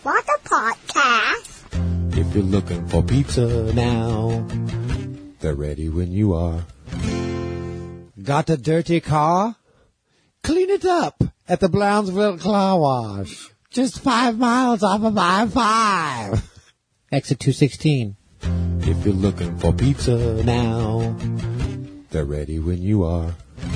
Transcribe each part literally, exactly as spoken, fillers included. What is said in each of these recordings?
What a podcast. If you're looking for pizza now, they're ready when you are. Got a dirty car? Clean it up at the Brownsville Car Wash. Just five miles off of I five. Exit two sixteen. If you're looking for pizza now, they're ready when you are.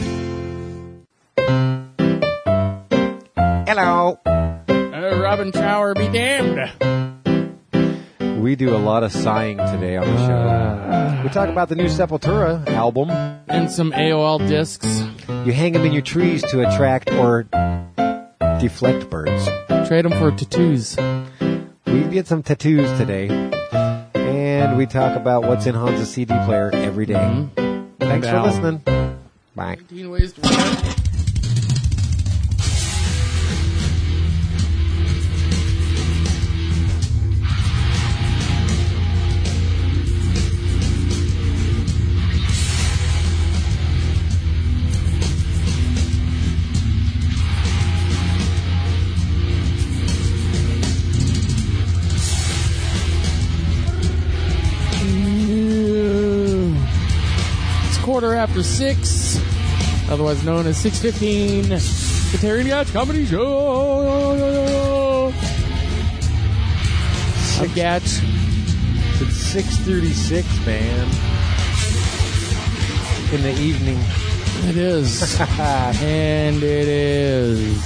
Hello. Uh, Robin Trower be damned. We do a lot of sighing today on the show. We talk about the new Sepultura album. And some A O L discs. You hang them in your trees to attract or deflect birds. Trade them for tattoos. We get some tattoos today. And we talk about what's in Hansa's C D player every day. Mm-hmm. Thanks Down. for listening. Bye. nineteen ways to run. Quarter after six, otherwise known as six fifteen, the Terry and Gatch Comedy Show. I'm Gatch. It's six thirty-six, man. In the evening. It is. And it is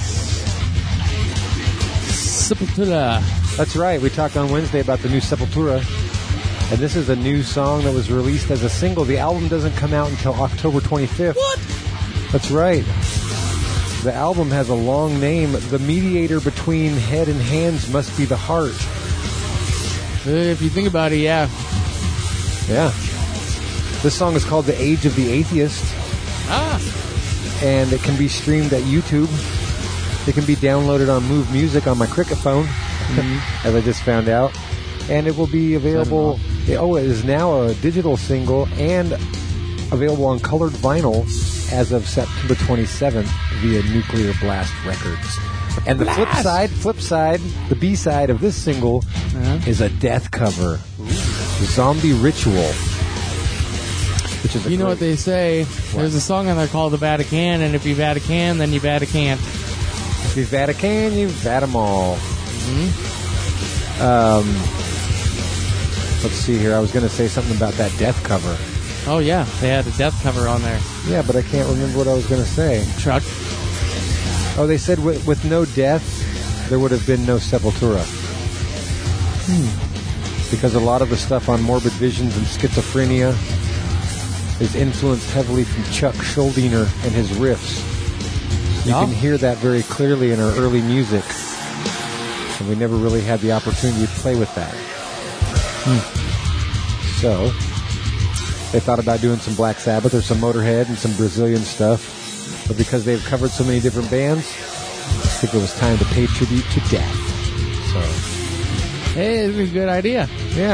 Sepultura. That's right. We talked on Wednesday about the new Sepultura. And this is a new song that was released as a single. The album doesn't come out until October twenty-fifth. What? That's right. The album has a long name. The mediator between head and hands must be the heart. If you think about it, yeah. Yeah. This song is called The Age of the Atheist. Ah. And it can be streamed at YouTube. It can be downloaded on Move Music on my Cricket phone, mm-hmm. as I just found out. And it will be available... Oh, it is now a digital single and available on colored vinyl as of September twenty-seventh via Nuclear Blast Records. And the Blast. flip side, flip side, the B side of this single uh-huh. is a death cover, Zombie Ritual. Which is a you know great, what they say? What? There's a song on there called The Vatican, and if you Vatican, then you Vatican. If you Vatican, you vat 'em all. Mm-hmm. Um, let's see here. I was going to say something about that death cover. Oh, yeah. They had a death cover on there. Yeah, but I can't remember what I was going to say. Truck. Oh, they said with, with no death, there would have been no Sepultura. Hmm. Because a lot of the stuff on Morbid Visions and Schizophrenia is influenced heavily from Chuck Schuldiner and his riffs. You Yeah. can hear that very clearly in our early music. And we never really had the opportunity to play with that. Hmm. So, they thought about doing some Black Sabbath or some Motorhead and some Brazilian stuff. But because they've covered so many different bands, I think it was time to pay tribute to death. So, Hey, it's a good idea. yeah.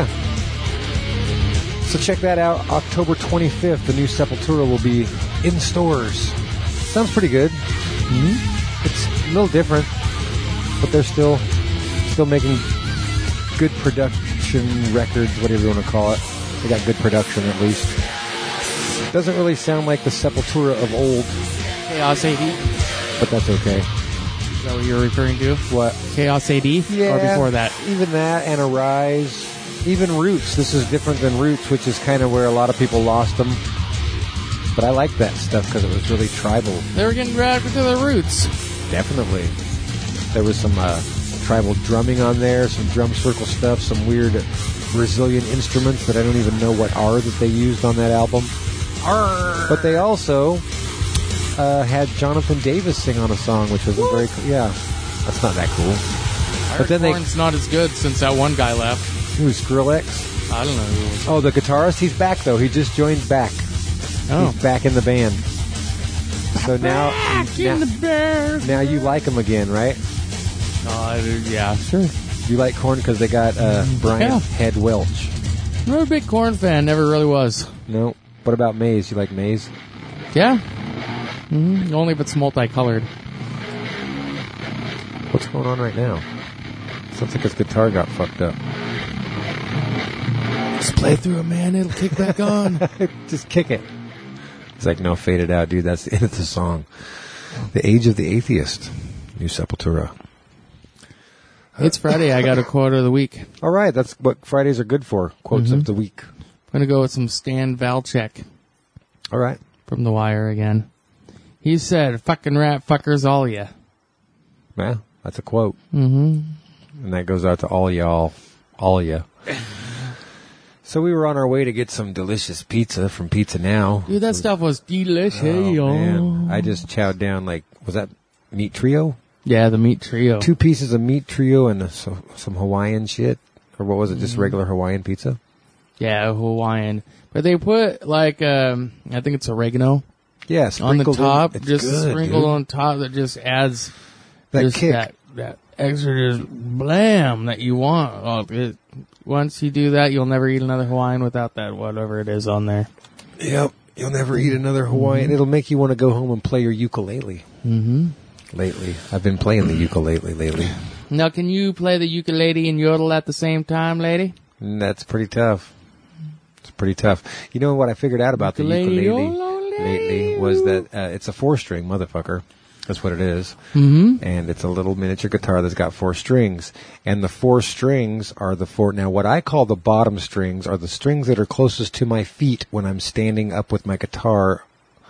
So check that out. October twenty-fifth, the new Sepultura will be in stores. Sounds pretty good. Mm-hmm. It's a little different, but they're still still making good production records, whatever you want to call it. They got good production, at least. Doesn't really sound like the Sepultura of old, Chaos A D. but that's okay. Is that what you're referring to? What? Chaos A D? Yeah. Or before that? Even that, and Arise. Even Roots. This is different than Roots, which is kind of where a lot of people lost them. But I like that stuff because it was really tribal. They were getting back to their roots. Definitely. There was some uh, tribal drumming on there, some drum circle stuff, some weird Brazilian instruments that I don't even know what are that they used on that album. Arr. But they also uh, had Jonathan Davis sing on a song, which wasn't very cool. Yeah, that's not that cool. But then they... Corn's not as good since that one guy left. Who, Skrillex? I don't know who it was. Oh, the guitarist? He's back, though. He just joined back. Oh. He's back in the band. So now, Back now, in the bear. now you like him again, right? Uh, yeah, sure. You like Korn because they got uh, Brian Yeah. Head Welch. I'm not a big Korn fan. Never really was. No. What about Maze? You like Maze? Yeah. Mm-hmm. Only if it's multicolored. What's going on right now? Sounds like his guitar got fucked up. Just play through it, man. It'll kick back on. Just kick it. It's like, no, fade it out, dude. That's the end of the song. The Age of the Atheist. New Sepultura. It's Friday. I got a quote of the week. All right. That's what Fridays are good for. Quotes Mm-hmm. of the week. I'm going to go with some Stan Valchek All right. from The Wire again. He said, fucking rat fuckers all ya. Yeah, that's a quote. Mm-hmm. And that goes out to all y'all. All ya. So we were on our way to get some delicious pizza from Pizza Now. Dude, that stuff was delicious. Oh, man. I just chowed down, like, was that meat trio? Yeah, the meat trio. Two pieces of meat trio and so, some Hawaiian shit? Or what was it, just Mm-hmm. regular Hawaiian pizza? Yeah, Hawaiian. But they put, like, um, I think it's oregano Yeah, on the sprinkled in. top. It's Just good, sprinkled dude. on top that just adds That just kick. that, that extra just blam that you want. Oh, it, once you do that, you'll never eat another Hawaiian without that, whatever it is on there. Yep. You'll never eat another Hawaiian. Mm-hmm. It'll make you want to go home and play your ukulele. Mm-hmm. Lately. I've been playing the ukulele lately. Now, can you play the ukulele and yodel at the same time, lady? And that's pretty tough. It's pretty tough. You know what I figured out about Ukulele, the ukulele yodel, lately was that uh, it's a four-string motherfucker. That's what it is. Mm-hmm. And it's a little miniature guitar that's got four strings. And the four strings are the four... Now, what I call the bottom strings are the strings that are closest to my feet when I'm standing up with my guitar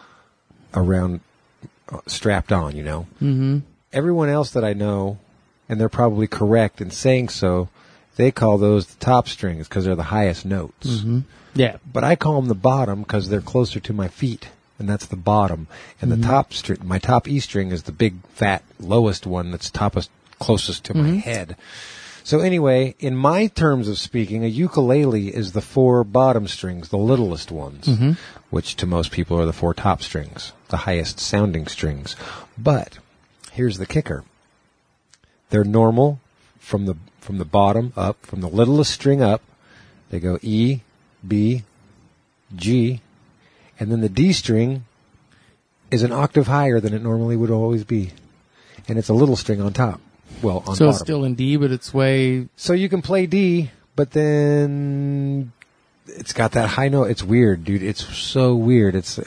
around, uh, strapped on, you know? Mm-hmm. Everyone else that I know, and they're probably correct in saying so, they call those the top strings because they're the highest notes. Mm-hmm. Yeah. But I call them the bottom because they're closer to my feet, and that's the bottom. And Mm-hmm. the top string, my top E string is the big, fat, lowest one that's toppest, closest to Mm-hmm. my head. So anyway, in my terms of speaking, a ukulele is the four bottom strings, the littlest ones, Mm-hmm. which to most people are the four top strings, the highest sounding strings. But here's the kicker. They're normal from the from the bottom up, from the littlest string up. They go E, B, G, and then the D string is an octave higher than it normally would always be. And it's a little string on top. Well, on So bottom. it's still in D, but it's way... So you can play D, but then it's got that high note. It's weird, dude. It's so weird. It's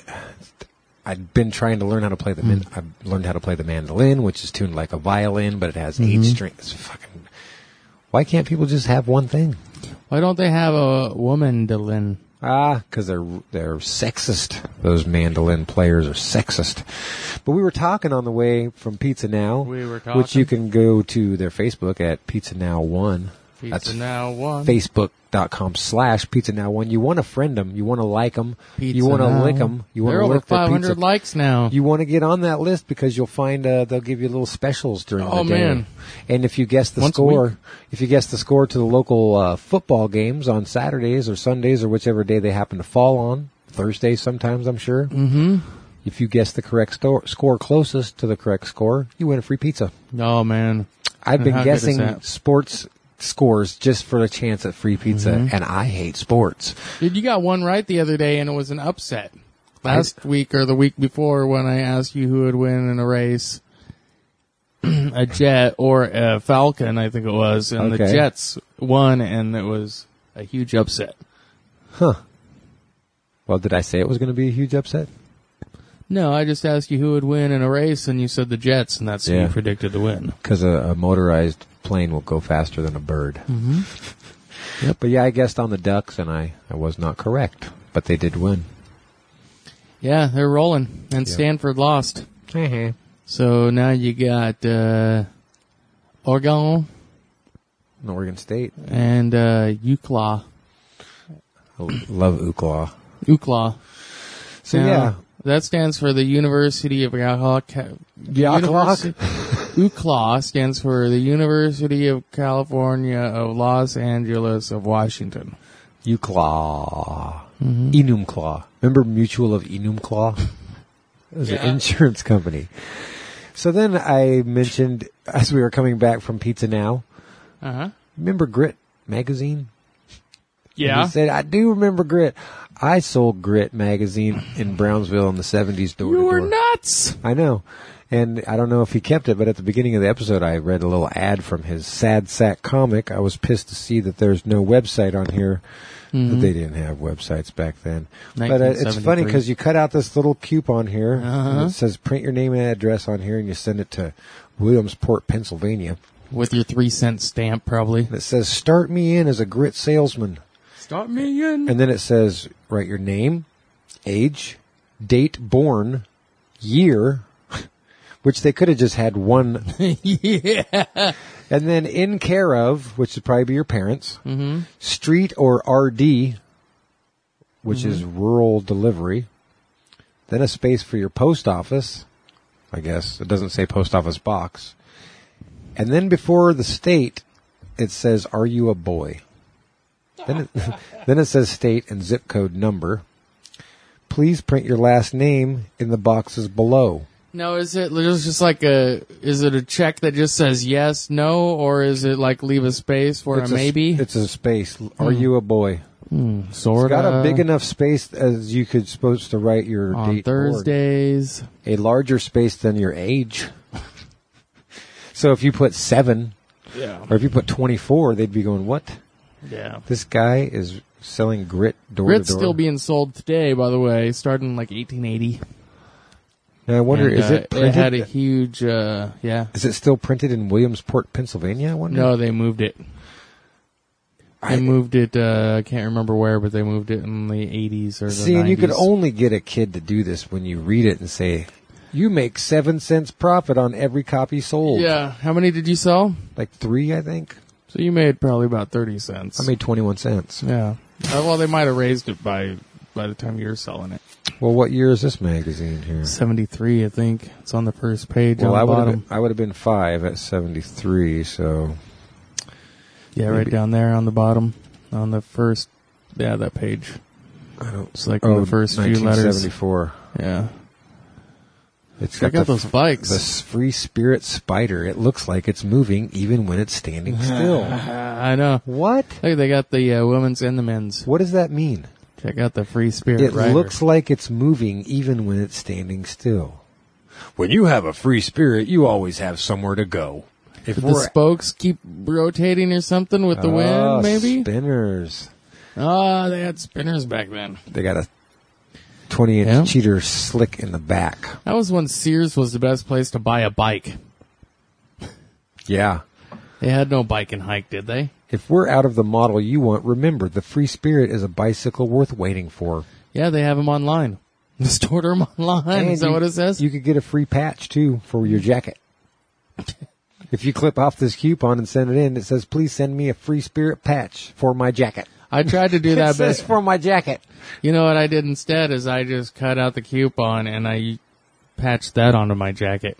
I've been trying to learn how to play the min- I've learned how to play the mandolin, which is tuned like a violin, but it has Mm-hmm. eight strings. It's fucking. Why can't people just have one thing? Why don't they have a woman Dylan? Ah, because they're they're sexist. Those mandolin players are sexist. But we were talking on the way from Pizza Now, We were talking. which you can go to their Facebook at Pizza Now One. Pizza That's Now One. Facebook.com slash Pizza Now One. You want to friend them. You want to like them. Pizza You want to Now. lick them. You want They're to over lick their five hundred pizza. likes now. You want to get on that list because you'll find uh, they'll give you little specials during Oh, the day. man. And if you guess the Once a score, week. if you guess the score to the local uh, football games on Saturdays or Sundays or whichever day they happen to fall on, Thursdays sometimes I'm sure. Mm-hmm. If you guess the correct sto- score closest to the correct score, you win a free pizza. Oh, man. I've been How good is guessing that? sports scores just for a chance at free pizza, Mm-hmm. and I hate sports. Dude, you got one right the other day, and it was an upset. Last week or the week before when I asked you who would win in a race, a jet or a falcon, I think it was, and the Okay. Jets won, and it was a huge upset. Huh. Well, did I say it was going to be a huge upset? No, I just asked you who would win in a race, and you said the Jets, and that's who Yeah. you predicted to win. Because a, a motorized plane will go faster than a bird. Mm-hmm. Yep. But yeah, I guessed on the Ducks, and I, I was not correct. But they did win. Yeah, they're rolling, and Yeah. Stanford lost. Mm-hmm. So now you got uh, Oregon Oregon State. and uh, UCLA. I love Ookla. UCLA. So Now, yeah. that stands for the University of Ca- University- UCLA stands for the University of California of Los Angeles of Washington. Uclaw. Mm-hmm. Enumclaw. Remember Mutual of Enumclaw? It was Yeah. an insurance company. So then I mentioned, as we were coming back from Pizza Now, Uh huh. remember Grit magazine? And Yeah. he said, I do remember Grit. I sold Grit magazine in Brownsville in the seventies door You to were door. nuts. I know. And I don't know if he kept it, but at the beginning of the episode, I read a little ad from his Sad Sack comic. I was pissed to see that there's no website on here. Mm-hmm. They didn't have websites back then. But uh, it's funny because you cut out this little coupon here. Uh-huh. And it says print your name and address on here, and you send it to Williamsport, Pennsylvania. With your three cent stamp, probably. It says, start me in as a grit salesman. Start me in. And then it says, write your name, age, date born, year, which they could have just had one. Yeah. And then in care of, which would probably be your parents, mm-hmm. street or R D, which mm-hmm. is rural delivery. Then a space for your post office, I guess. It doesn't say post office box. And then before the state, it says, are you a boy? Then it, then it says state and zip code number. Please print your last name in the boxes below. Now, is it just like a, is it a check that just says yes, no, or is it like leave a space for it's a maybe? A, it's a space. Are mm. you a boy? Mm, sort of. It's got a big enough space as you could supposed to write your on date. Thursdays. Board. A larger space than your age. So if you put seven, yeah. or if you put twenty-four, they'd be going, what? Yeah. This guy is selling grit door Grit's to door. still being sold today, by the way, starting in like eighteen eighty. Now I wonder, and, is uh, it printed? It had a huge, uh, yeah. Is it still printed in Williamsport, Pennsylvania, I wonder? No, they moved it. I They moved it, uh, I can't remember where, but they moved it in the eighties or the See, nineties. and you could only get a kid to do this when you read it and say, you make seven cents profit on every copy sold. Yeah. How many did you sell? Like three, I think. So you made probably about thirty cents. I made twenty-one cents. Yeah. Uh, well, they might have raised it by by the time you're selling it. Well, what year is this magazine here? seventy-three, I think. It's on the first page well, on the I bottom. Been, I would have been five at seventy-three, so... Yeah, maybe. Right down there on the bottom. On the first... Yeah, that page. I don't... It's like oh, in the first few letters. nineteen seventy-four. Yeah. It's Check got out the, those bikes. The Free Spirit Spider. It looks like it's moving even when it's standing still. I know. What? Look, they got the uh, women's and the men's. What does that mean? Check out the Free Spirit It Rider. looks like it's moving even when it's standing still. When you have a free spirit, you always have somewhere to go. If Did the spokes keep rotating or something with the oh, wind, maybe? Spinners. Oh, they had spinners back then. They got a twenty-inch yeah. cheater slick in the back. That was when Sears was the best place to buy a bike. Yeah. They had no bike and hike, did they? If we're out of the model you want, remember, the Free Spirit is a bicycle worth waiting for. Yeah, they have them online. Just order them online. And is that you, what it says? You could get a free patch, too, for your jacket. If you clip off this coupon and send it in, it says, please send me a Free Spirit patch for my jacket. I tried to do that. It says best. for my jacket. You know what I did instead is I just cut out the coupon and I patched that onto my jacket.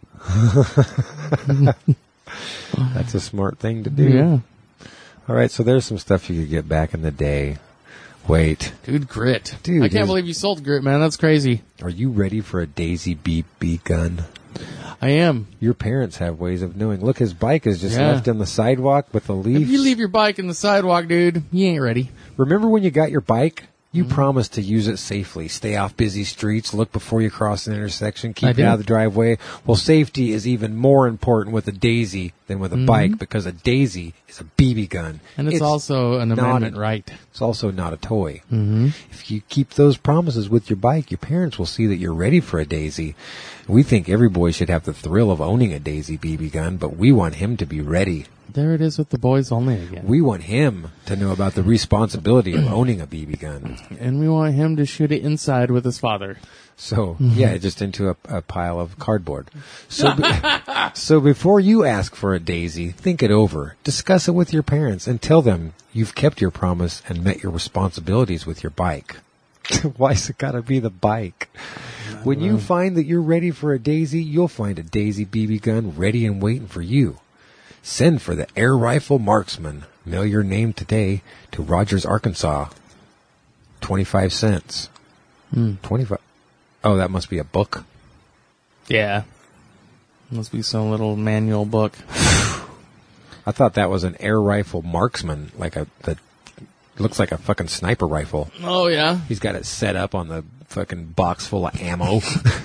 That's a smart thing to do. Yeah. All right, so there's some stuff you could get back in the day. Wait. Dude, grit. Dude, I can't believe you sold grit, man. That's crazy. Are you ready for a Daisy B B gun? I am. Your parents have ways of knowing. Look, his bike is just yeah. left on the sidewalk with the leaves. If you leave your bike in the sidewalk, dude, you ain't ready. Remember when you got your bike? You mm-hmm. promised to use it safely. Stay off busy streets. Look before you cross an intersection. Keep I it did. out of the driveway. Well, safety is even more important with a Daisy than with a mm-hmm. bike because a Daisy is a B B gun. And it's, it's also an amendment a, right. It's also not a toy. Mm-hmm. If you keep those promises with your bike, your parents will see that you're ready for a Daisy. We think every boy should have the thrill of owning a Daisy B B gun, but we want him to be ready. There it is with the boys only again. We want him to know about the responsibility of owning a B B gun. And we want him to shoot it inside with his father. So, yeah, just into a, a pile of cardboard. So, be, so before you ask for a Daisy, think it over. Discuss it with your parents and tell them you've kept your promise and met your responsibilities with your bike. Why's it gotta be the bike? When you find that you're ready for a Daisy, you'll find a Daisy B B gun ready and waiting for you. Send for the Air Rifle Marksman. Mail your name today to Rogers, Arkansas. twenty-five cents. Hmm. twenty-five. Oh, that must be a book. Yeah. Must be some little manual book. I thought that was an Air Rifle Marksman, like a that looks like a fucking sniper rifle. Oh, yeah? He's got it set up on the fucking box full of ammo.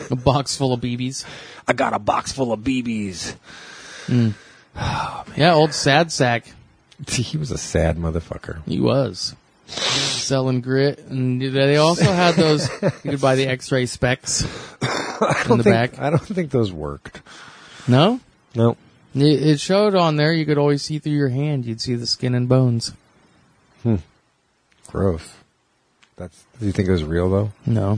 A box full of B Bs. I got a box full of B Bs. Mm. Oh, yeah, old Sad Sack. He was a sad motherfucker. He was. Selling grit. And they also had those, you could buy the X-ray specs I in the think, back. I don't think those worked. No? No. It, it showed on there, you could always see through your hand. You'd see the skin and bones. Hmm. Gross. That's. Do you think it was real, though? No.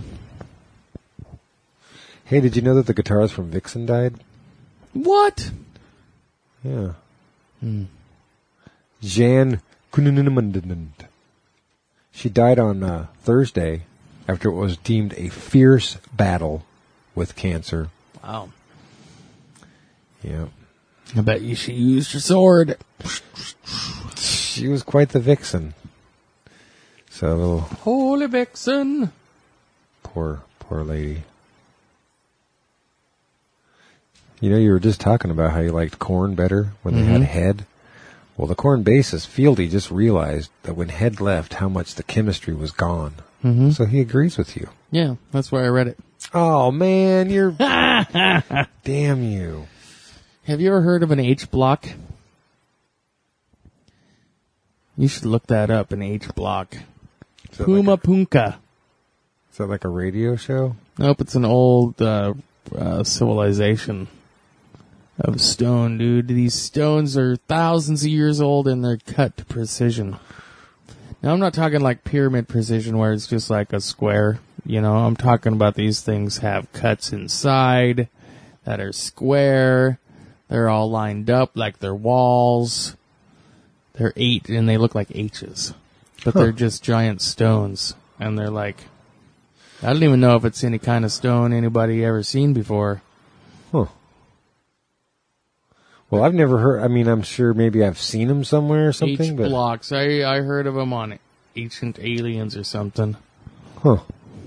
Hey, did you know that the guitarist from Vixen died? What? Yeah. Hmm. Jan Kunununumundund. She died on uh, Thursday after it was deemed a fierce battle with cancer. Wow. Yeah. I bet you she used her sword. She was quite the vixen. So, Holy Vixen. poor, poor lady. You know, you were just talking about how you liked Korn better when they Mm-hmm. had Head. Well, the Korn bassist, Fieldy, just realized that when Head left, how much the chemistry was gone. Mm-hmm. So he agrees with you. Yeah, that's where I read it. Oh, man, you're... Damn you. Have you ever heard of an H block? You should look that up, an H block. Is that Puma like a, Punka. is that like a radio show? Nope, it's an old uh, uh, civilization of stone, dude. These stones are thousands of years old and they're cut to precision. Now, I'm not talking like pyramid precision where it's just like a square. You know, I'm talking about these things have cuts inside that are square. They're all lined up like they're walls. They're eight and they look like H's. But Huh. they're just giant stones. And they're like, I don't even know if it's any kind of stone anybody ever seen before. Huh. Well, I've never heard... I mean, I'm sure maybe I've seen them somewhere or something, H but... blocks. I I heard of them on Ancient Aliens or something. Huh.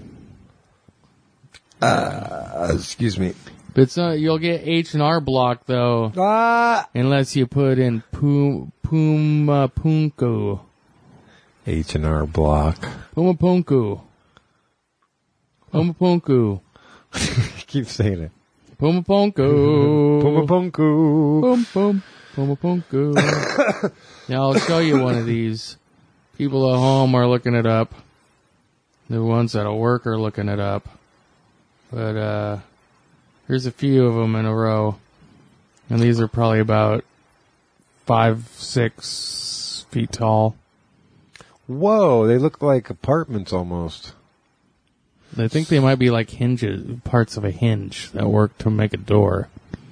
Uh, excuse me. But it's not, you'll get H and R block though, Ah! unless you put in Pum Puma Punku. H and R block. Puma Punku. Puma Punku. Keep saying it. Puma Punku. Puma punku. Boom, boom. Puma Punku. Now I'll show you one of these. People at home are looking it up. The ones at work are looking it up. But, uh, here's a few of them in a row. And these are probably about five, six feet tall. Whoa, they look like apartments almost. I think they might be like hinges, parts of a hinge that work to make a door.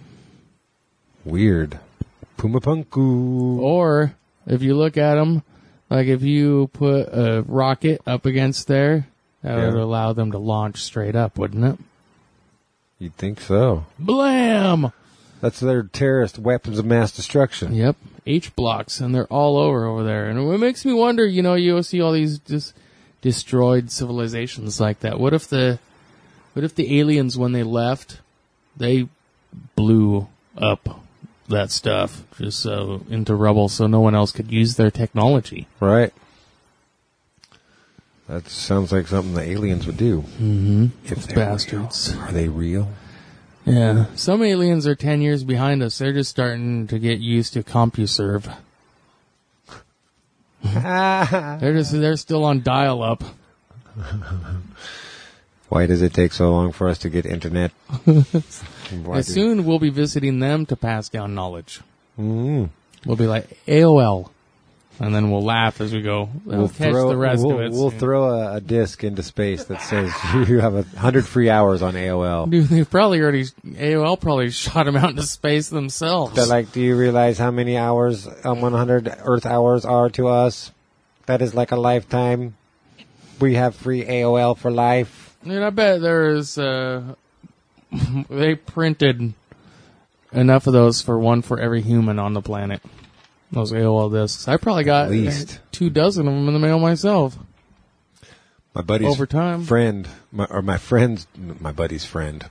Weird. Puma punku. Or, if you look at them, like if you put a rocket up against there, that Yeah. would allow them to launch straight up, wouldn't it? You'd think so. Blam! That's their terrorist weapons of mass destruction. Yep, H blocks, and they're all over over there. And it makes me wonder, you know, you see all these just destroyed civilizations like that. What if the, what if the aliens, when they left, they blew up that stuff just uh, into rubble, so no one else could use their technology? Right. That sounds like something the aliens would do. Mm-hmm. If they're Bastards. real. Are they real? Yeah. Some aliens are ten years behind us. They're just starting to get used to CompuServe. They're just, they're still on dial-up. Why does it take so long for us to get internet? Why And do- soon we'll be visiting them to pass down knowledge. Mm. We'll be like, A O L. And then we'll laugh as we go. We'll, We'll catch throw, the rest we'll, of it. we'll soon. throw a, a disc into space that says you have a hundred free hours on A O L. Dude, they've probably already, A O L probably shot them out into space themselves. They're like, do you realize how many hours, um, one hundred Earth hours are to us? That is like a lifetime. We have free A O L for life. Dude, I bet there's, uh, they printed enough of those for one for every human on the planet. Those A O L discs. I probably got At least. two dozen of them in the mail myself. My buddy's Over time. friend, my, or my friend's, my buddy's friend,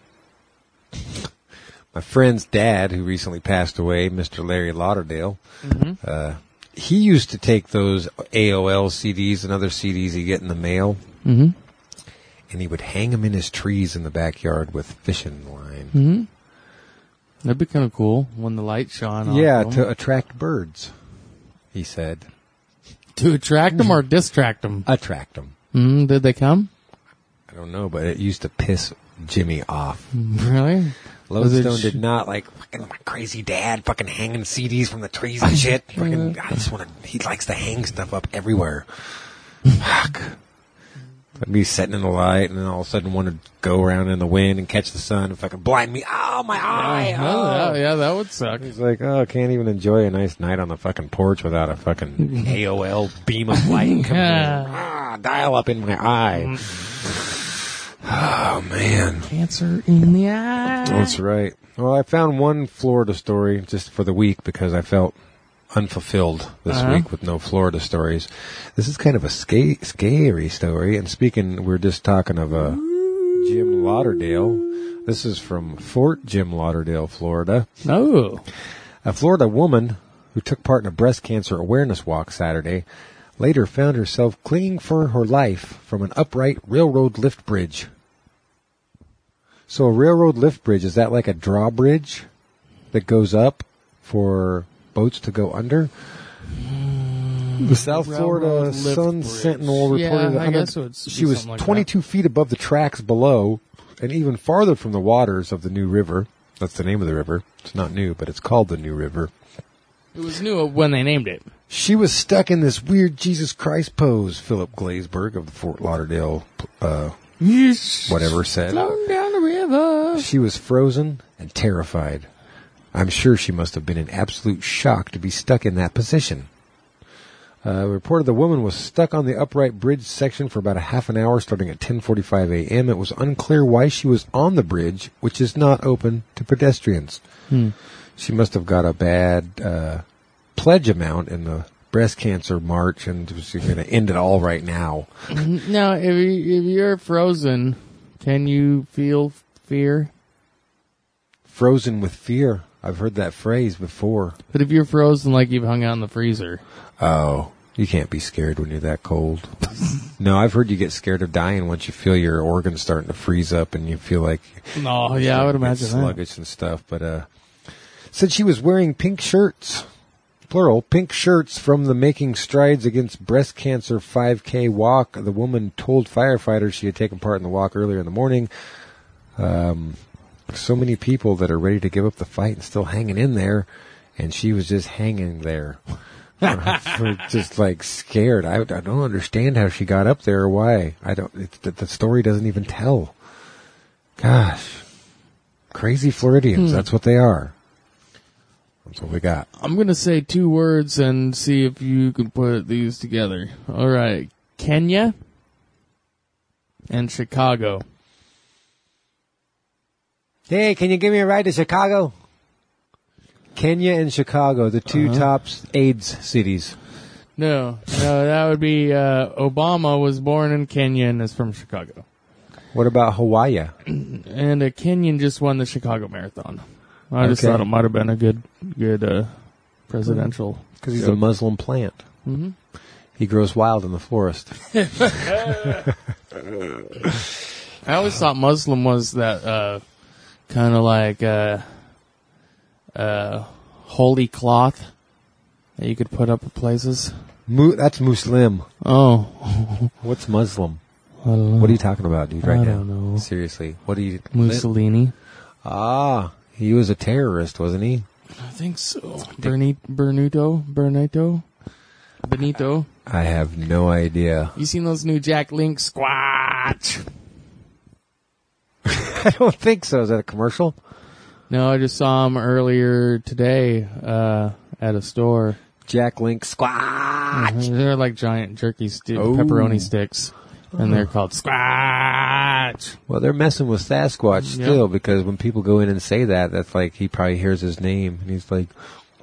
my friend's dad, who recently passed away, Mister Larry Lauderdale, Mm-hmm. uh, he used to take those A O L C Ds and other C Ds you get in the mail, Mm-hmm. and he would hang them in his trees in the backyard with fishing line. Mm-hmm. That'd be kind of cool when the light shone on Yeah, them. to attract birds, he said. To attract them or distract them? Attract them. Mm, did they come? I don't know, but it used to piss Jimmy off. Really? Lodestone did not like fucking my crazy dad fucking hanging C Ds from the trees and shit. Fucking, I just want to. He likes to hang stuff up everywhere. Fuck. I'd be sitting in the light, and then all of a sudden want to go around in the wind and catch the sun and fucking blind me. Oh, my eye! Yeah, Oh. yeah, that would suck. He's like, oh, I can't even enjoy a nice night on the fucking porch without a fucking A O L beam of light coming Yeah. in. Ah, dial up in my eye. Oh, man. Cancer in the eye. That's right. Well, I found one Florida story just for the week because I felt unfulfilled this Uh-huh. week with no Florida stories. This is kind of a sca- scary story. And speaking, we're just talking of uh, Jim Lauderdale. This is from Fort Jim Lauderdale, Florida. Oh. A Florida woman who took part in a breast cancer awareness walk Saturday later found herself clinging for her life from an upright railroad lift bridge. So a railroad lift bridge, is that like a drawbridge that goes up for boats to go under? The South Florida Railroad lift Sun bridge. Sentinel Yeah, reported I under- guess it would be she was something like twenty-two feet above the tracks below and even farther from the waters of the New River. That's the name of the river. It's not new, but it's called the New River. It was new when they named it. She was stuck in this weird Jesus Christ pose, Philip Glazeberg of the Fort Lauderdale, uh, whatever said. Floating down the river. She was frozen and terrified. I'm sure she must have been in absolute shock to be stuck in that position. Uh, reported the woman was stuck on the upright bridge section for about a half an hour starting at ten forty-five a.m. It was unclear why she was on the bridge, which is not open to pedestrians. Hmm. She must have got a bad uh, pledge amount in the breast cancer march and was going to end it all right now. Now, if, you, if you're frozen, can you feel fear? Frozen with fear. I've heard that phrase before. But if you're frozen like you've hung out in the freezer. Oh, you can't be scared when you're that cold. No, I've heard you get scared of dying once you feel your organs starting to freeze up and you feel like No, yeah, I would get imagine that. sluggish and stuff. But uh, said she was wearing pink shirts, plural, pink shirts from the Making Strides Against Breast Cancer five K walk. The woman told firefighters she had taken part in the walk earlier in the morning. Um, so many people that are ready to give up the fight and still hanging in there, and she was just hanging there. for, for just like scared. I, I don't understand how she got up there or why. I don't. It, the, the story doesn't even tell. Gosh, crazy Floridians. Hmm. That's what they are. That's what we got. I'm going to say two words and see if you can put these together. All right. Kenya and Chicago. Hey, can you give me a ride to Chicago? Kenya and Chicago, the two Uh-huh. top AIDS cities. No, no, that would be uh, Obama was born in Kenya and is from Chicago. What about Hawaii? And a Kenyan just won the Chicago Marathon. I just Okay. thought it might have been a good, good uh, presidential. Because he's a Muslim plant. Mm-hmm. He grows wild in the forest. I always thought Muslim was that uh, kind of like uh, uh, holy cloth that you could put up at places. Mu- that's Muslim. Oh, What's Muslim? I don't know. What are you talking about, dude, right I now? don't know. Seriously. What are you... Mussolini? Ah, he was a terrorist, wasn't he? I think so. Berni- Bernuto? Bernito? Benito? I have no idea. You seen those new Jack Link Squatch? I don't think so. Is that a commercial? No, I just saw him earlier today uh, at a store. Jack Link Squatch. They're like giant jerky sti- Oh. pepperoni sticks, and they're called Squatch. Well, they're messing with Sasquatch still because when people go in and say that, that's like he probably hears his name and he's like,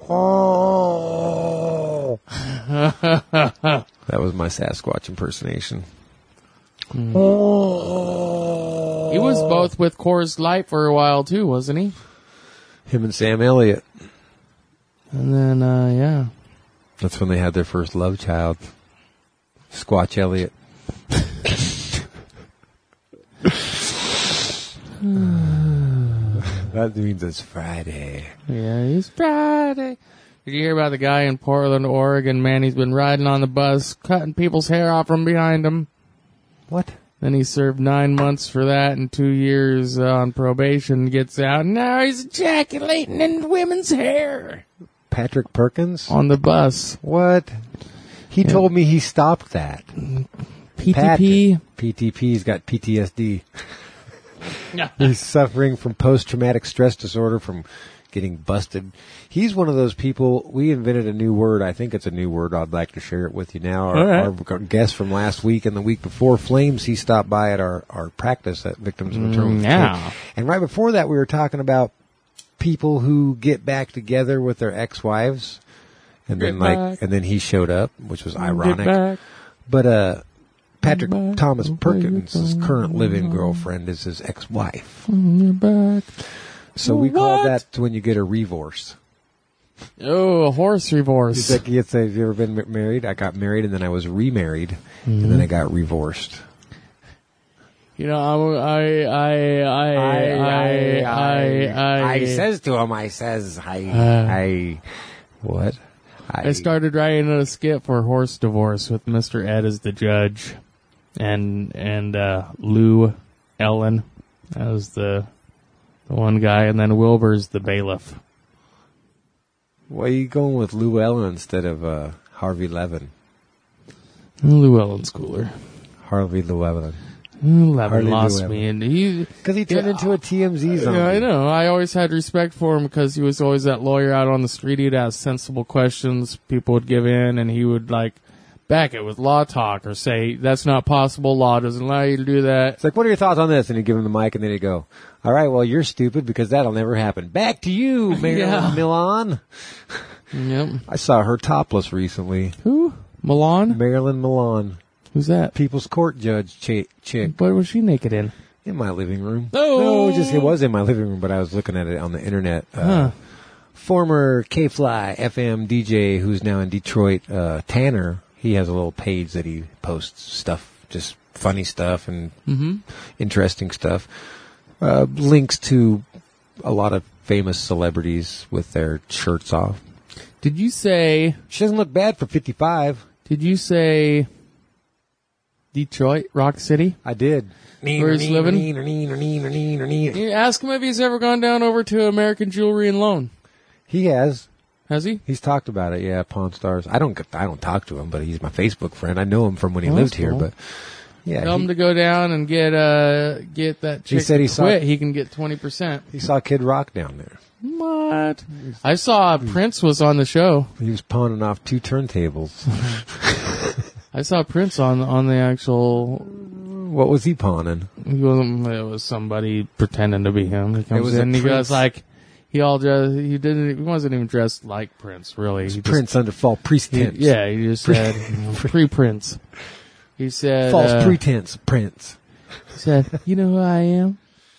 oh. That was my Sasquatch impersonation. Oh. He was both with Coors Light for a while too, wasn't he? Him and Sam Elliott. And then, uh, yeah. That's when they had their first love child, Squatch Elliott. That means it's Friday. Yeah, it's Friday. Did you hear about the guy in Portland, Oregon? Man, he's been riding on the bus, cutting people's hair off from behind him. What? Then he served nine months for that and two years uh, on probation. Gets out. And now he's ejaculating in women's hair. Patrick Perkins? On the bus. What? He Yeah. told me he stopped that. P T P. Patrick. P T P's got P T S D. He's suffering from post-traumatic stress disorder from getting busted. He's one of those people. We invented a new word. I think it's a new word. I'd like to share it with you now. Our, right. our guest from last week and the week before, Flames, he stopped by at our, our practice at Victims of Eternal Mm, yeah. And right before that, we were talking about people who get back together with their ex-wives. And Get then like, back. and then he showed up, which was Get ironic. back. But, uh, Patrick back. Thomas Okay, Perkins' you're current gone. living girlfriend is his ex-wife. You're back. So we call What? that when you get a revorce. Oh, a horse revorce. It's like you'd say, have you ever been m- married? I got married and then I was remarried and then I got revorsed. You know, I, I, I, I, I, I, I says to him, I says, I, Uh, I, what? I started writing a skit for Horse Divorce with Mister Ed as the judge, and and uh, Lou Ellen as the the one guy, and then Wilbur's the bailiff. Why are you going with Lou Ellen instead of uh, Harvey Levin? Lou Ellen's cooler. Harvey Llewellyn. Levin Hardly lost Lou me, and he Because he turned Yeah. into a T M Z zombie. Yeah, I know. I always had respect for him because he was always that lawyer out on the street. He'd ask sensible questions. People would give in, and he would, like, back it with law talk or say, that's not possible. Law doesn't allow you to do that. It's like, what are your thoughts on this? And he'd give him the mic, and then he'd go, all right, well, you're stupid because that'll never happen. Back to you, Marilyn Yeah. Milan. Yep. I saw her topless recently. Who? Milan? Marilyn Milan. Who's that? People's Court judge chick. chick. What was she naked in? In my living room. Oh. No, just it was in my living room, but I was looking at it on the internet. Uh, Huh. Former K-Fly F M D J who's now in Detroit, uh, Tanner, he has a little page that he posts stuff, just funny stuff and Mm-hmm. interesting stuff. Uh, links to a lot of famous celebrities with their shirts off. Did you say, She doesn't look bad for fifty-five. did you say Detroit, Rock City? I did. Where he's living? You ask him if he's ever gone down over to American Jewelry and Loan. He has. Has he? He's talked about it, yeah, Pawn Stars. I don't I don't talk to him, but he's my Facebook friend. I know him from when he Oh, lived that's here, cool. but yeah. Tell he- him to go down and get uh get that chick He said he to saw- quit. He can get twenty percent. He saw Kid Rock down there. What? I saw Prince was on the show. He was pawning off two turntables. I saw Prince on on the actual. What was he pawning? He wasn't. It was somebody pretending to be him. He comes was in a and he Prince. goes like, he all just he didn't. He wasn't even dressed like Prince. Really, he Prince under false Just, he, pretense. yeah, he just said pre Prince. He said False uh, pretense, Prince. He said, "You know who I am?"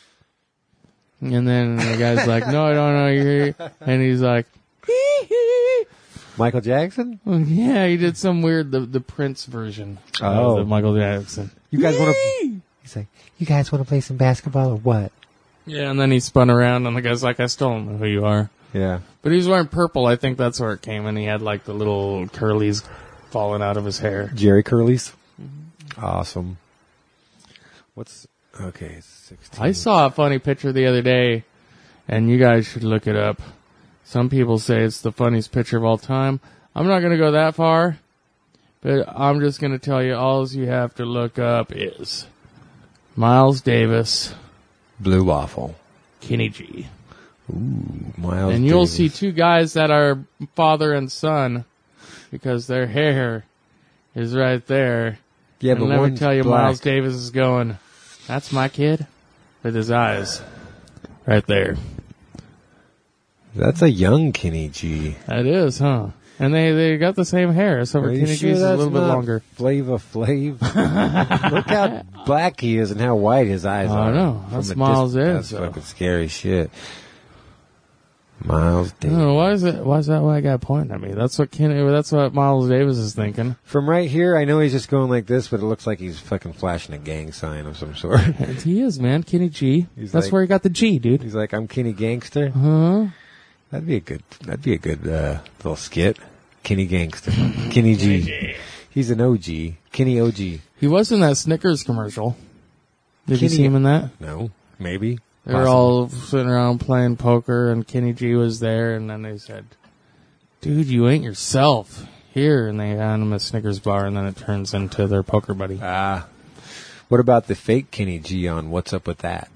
And then the guy's like, "No, I don't know you're here." And he's like, "Hee hee." Michael Jackson? Well, yeah, he did some weird the the Prince version Oh. of the Michael Jackson. You guys want to? He's like, you guys want to play some basketball or what? Yeah, and then he spun around, and the guy's like, "I still don't know who you are." Yeah. But he was wearing purple. I think that's where it came, and he had like the little curlies falling out of his hair. Jerry Curly's. Awesome. What's okay? Sixteen. I saw a funny picture the other day, and you guys should look it up. Some people say it's the funniest picture of all time. I'm not going to go that far, but I'm just going to tell you all you have to look up is Miles Davis, Blue Waffle. Kenny G. Ooh, Miles. And you'll Davis. see two guys that are father and son because their hair is right there. Yeah, and but let me one's tell you, black. Miles Davis is going, that's my kid with his eyes right there. That's a young Kenny G. That is, huh? And they, they got the same hair, except for Are you Kenny sure G's is a that's little bit not longer. Flava Flav. Look how black he is and how white his eyes I are. know. From That's a Miles dis- is, That's though. fucking scary shit. Miles I Davis. don't know, why is it? Why is that? Why I got pointing at me? That's what Kenny. That's what Miles Davis is thinking. From right here, I know he's just going like this, but it looks like he's fucking flashing a gang sign of some sort. He is, man. Kenny G. He's That's like- where he got the G, dude. He's like, I'm Kenny Gangster. Huh? That'd be a good. That'd be a good uh, little skit. Kenny Gangster. Kenny G. He's an O G. Kenny O G. He was in that Snickers commercial. Did you Kenny- see him in that? No, maybe. They were Possibly. all sitting around playing poker, and Kenny G was there, and then they said, "Dude, you ain't yourself here," and they hand him a Snickers bar, and then it turns into their poker buddy. Ah. What about the fake Kenny G on What's Up With That?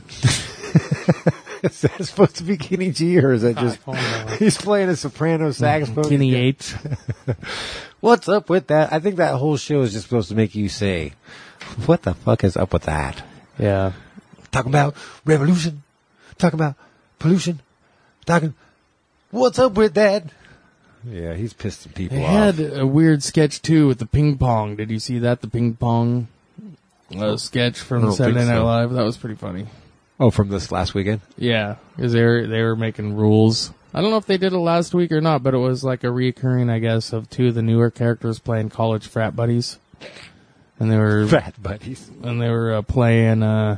Is that supposed to be Kenny G, or is that just he's playing a soprano saxophone? Kenny H. What's up with that? I think that whole show is just supposed to make you say, "What the fuck is up with that?" Yeah. Talking about revolution, talking about pollution, talking. What's up with that? Yeah, he's pissing people They off. had a weird sketch too with the ping pong. Did you see that? The ping pong uh, sketch I from don't Saturday think Night so. Live. That was pretty funny. Oh, from this last weekend? Yeah, because they were they were making rules. I don't know if they did it last week or not, but it was like a reoccurring, I guess, of two of the newer characters playing college frat buddies, and they were Frat buddies. and they were uh, playing uh,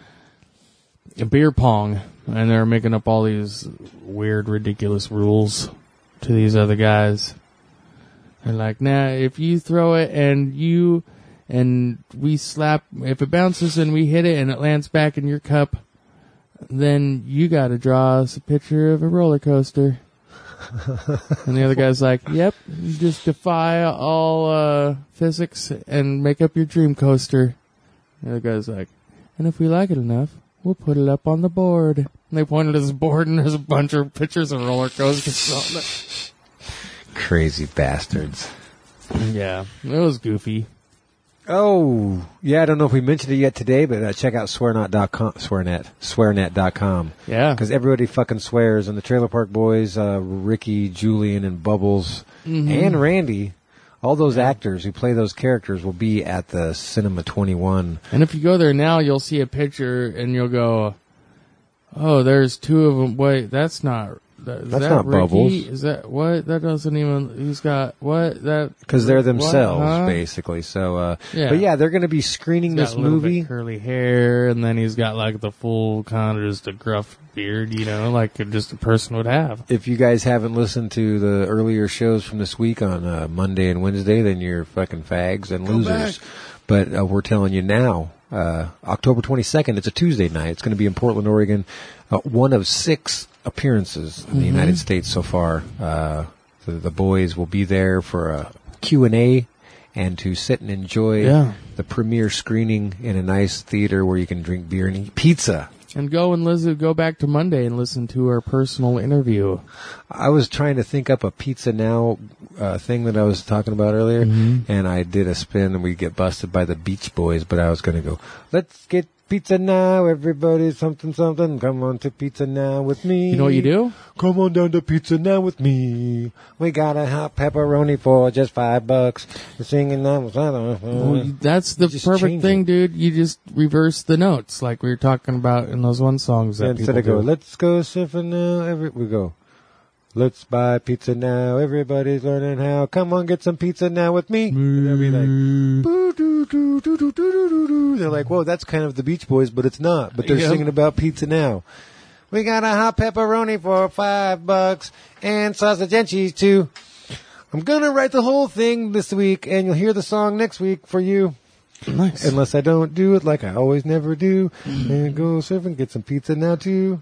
a beer pong, and they were making up all these weird, ridiculous rules to these other guys. They're like, "Nah, if you throw it and you and we slap, if it bounces and we hit it and it lands back in your cup, then you got to draw us a picture of a roller coaster." And the other guy's like, "Yep, you just defy all uh, physics and make up your dream coaster." The other guy's like, "And if we like it enough, we'll put it up on the board." And they pointed to this board, and there's a bunch of pictures of roller coasters on it. Crazy bastards. Yeah, it was goofy. Oh, yeah, I don't know if we mentioned it yet today, but uh, check out swearnet dot com, swearnet, swearnet dot com. Yeah. Because everybody fucking swears, and the Trailer Park Boys, uh, Ricky, Julian, and Bubbles, Mm-hmm. and Randy, all those actors who play those characters will be at the Cinema twenty-one. And if you go there now, you'll see a picture, and you'll go, "Oh, there's two of them. Wait, that's not. That, is That's that not Ricky? Bubbles. Is that what? That doesn't even. He's got what? That Because they're what, themselves, huh? basically. So, uh, Yeah. but yeah, they're going to be screening He's this got a little movie. bit curly hair, and then he's got like the full kind of just a gruff beard, you know, like just a person would have. If you guys haven't listened to the earlier shows from this week on uh, Monday and Wednesday, then you're fucking fags and losers. But uh, we're telling you now, uh, October twenty-second, it's a Tuesday night. It's going to be in Portland, Oregon. Uh, one of six appearances in the United States so far. Uh, the, the boys will be there for a Q and A and to sit and enjoy Yeah. the premiere screening in a nice theater where you can drink beer and eat pizza. And go and listen, go back to Monday and listen to our personal interview. I was trying to think up a Pizza Now uh, thing that I was talking about earlier, and I did a spin, and we get busted by the Beach Boys, but I was going to go, let's get pizza now, everybody, something, something, come on to Pizza Now with me. You know what you do? Come on down to Pizza Now with me. We got a hot pepperoni for just five bucks. We're singing that. Well, you- that's the You just perfect change thing, it. dude. You just reverse the notes, like we were talking about in those one songs that Instead people of go, do. let's go surfing now, every, we go, let's buy pizza now, everybody's learning how, come on get some pizza now with me. And they'll be like, boo, doo, doo, doo, doo, doo, doo, doo, doo. They're like, whoa, that's kind of the Beach Boys, but it's not. But they're Yep. singing about pizza now. We got a hot pepperoni for five bucks and sausage and cheese too. I'm gonna write the whole thing this week, and you'll hear the song next week for you. Nice. Unless I don't do it like I always never do. And go surfing, get some pizza now too.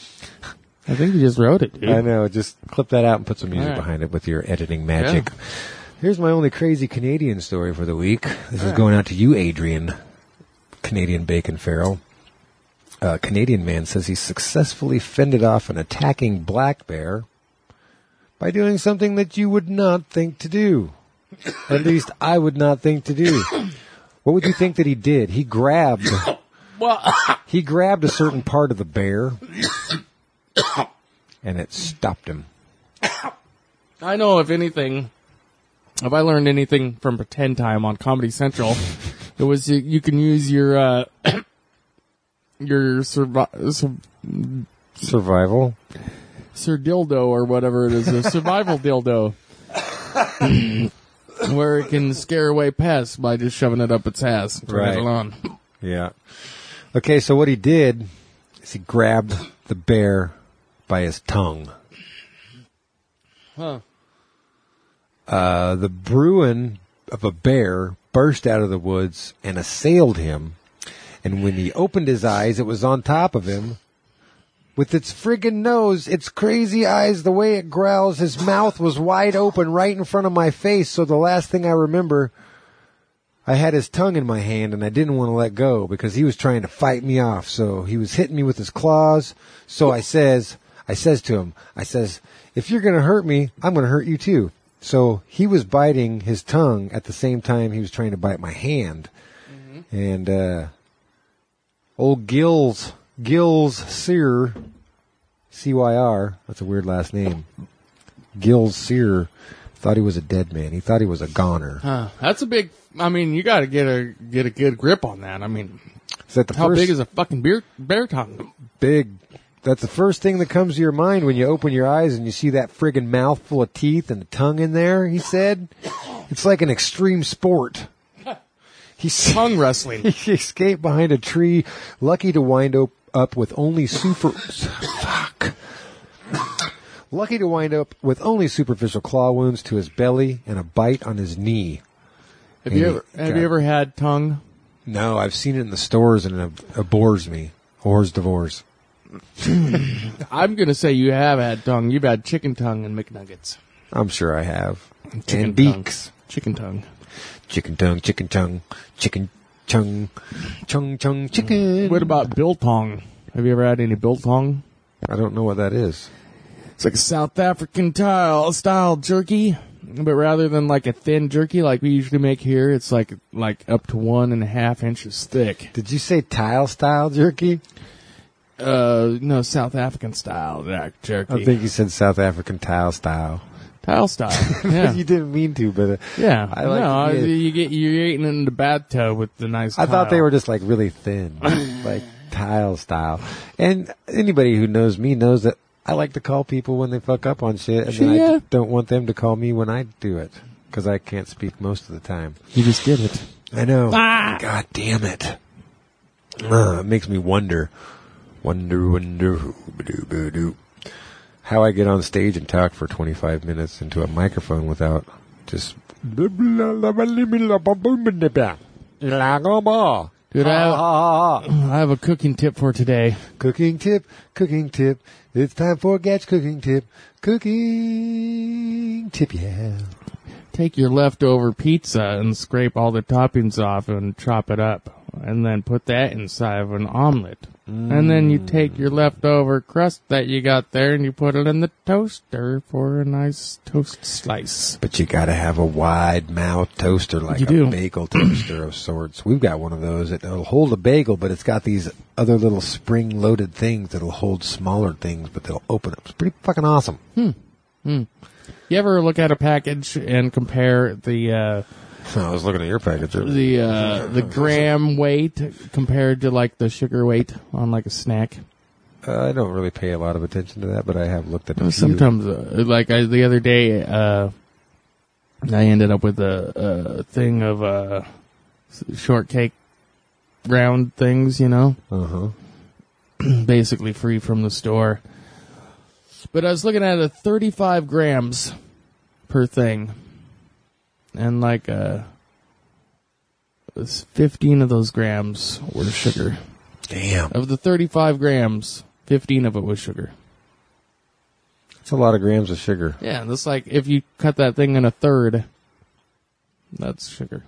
I think you just wrote it, dude. I know. Just clip that out and put some music All right. behind it with your editing magic. Here's my only crazy Canadian story for the week. This is going out to you, Adrian, Canadian Bacon Farrell. A Canadian man says he successfully fended off an attacking black bear by doing something that you would not think to do. At least I would not think to do. What would you think that he did? He grabbed he grabbed a certain part of the bear and it stopped him. I know, if anything, if I learned anything from Pretend Time on Comedy Central, it was you, you can use your uh, your survi- sur- Survival. Sir Dildo or whatever it is, a survival dildo. Where it can scare away pests by just shoving it up its ass and turning Right. it on. Yeah. Okay, so what he did is he grabbed the bear by his tongue. Huh. Uh, the bruin of a bear burst out of the woods and assailed him. And when he opened his eyes, it was on top of him. With its friggin' nose, its crazy eyes, the way it growls, his mouth was wide open right in front of my face. So the last thing I remember, I had his tongue in my hand and I didn't want to let go because he was trying to fight me off. So he was hitting me with his claws. So I says, I says to him, I says, if you're going to hurt me, I'm going to hurt you too. So he was biting his tongue at the same time he was trying to bite my hand. Mm-hmm. And, uh, old Gills, Gills Cyr, C Y R, that's a weird last name. Gills Cyr thought he was a dead man. He thought he was a goner. Huh. That's a big, I mean, you gotta get a, get a good grip on that. I mean, Is that the how first big is a fucking bear, bear tongue? big? That's the first thing that comes to your mind when you open your eyes and you see that friggin' mouth full of teeth and a tongue in there, he said. It's like an extreme sport. He Tongue wrestling. He escaped behind a tree, lucky to wind up, up with only super... Fuck. Lucky to wind up with only superficial claw wounds to his belly and a bite on his knee. Have And you he ever, have got- you ever had tongue? No, I've seen it in the stores and it abhors me. Whores divorce. I'm gonna say you have had tongue. You've had chicken tongue and McNuggets. I'm sure I have. Chicken and beaks. Tongue. Chicken tongue. Chicken tongue, chicken tongue, chicken chung, chung chung chicken. What about biltong? Have you ever had any biltong? I don't know what that is. It's like a South African tile style jerky, but rather than like a thin jerky like we usually make here, it's like like up to one and a half inches thick. Did you say tile style jerky? Uh, no, South African style jack- jerky. I think you said South African tile style. Tile style. Yeah, You didn't mean to, but uh, yeah. I like no, to get- you get you're eating in the bathtub with the nice. I thought they tile. were just like really thin, like tile style. And anybody who knows me knows that I like to call people when they fuck up on shit, and then I Yeah. don't want them to call me when I do it because I can't speak most of the time. You just did it. I know. Ah! God damn it. Uh, it makes me wonder, wonder, wonder, hoo-ba-doo-ba-doo, how I get on stage and talk for twenty-five minutes into a microphone without just. Dude, I have, I have a cooking tip for today. Cooking tip, cooking tip. It's time for Gatch cooking tip. Cooking tip, yeah. Take your leftover pizza and scrape all the toppings off and chop it up. And then put that inside of an omelet. Mm. And then you take your leftover crust that you got there and you put it in the toaster for a nice toast slice. But you gotta have a wide mouth toaster, like You a do. bagel toaster of sorts. We've got one of those that'll hold a bagel, but it's got these other little spring-loaded things that'll hold smaller things, but they'll open up. It's pretty fucking awesome. Hmm. Hmm. You ever look at a package and compare the uh, I was looking at your package earlier. the uh, the gram weight compared to like the sugar weight on like a snack? Uh, I don't really pay a lot of attention to that, but I have looked at a few. Sometimes, uh, like I, the other day, uh, I ended up with a, a thing of uh, shortcake round things, you know, Uh-huh. basically free from the store. But I was looking at a thirty-five grams per thing, and like uh, fifteen of those grams were sugar. Damn. Of the thirty-five grams, fifteen of it was sugar. That's a lot of grams of sugar. Yeah, and that's like if you cut that thing in a third, that's sugar.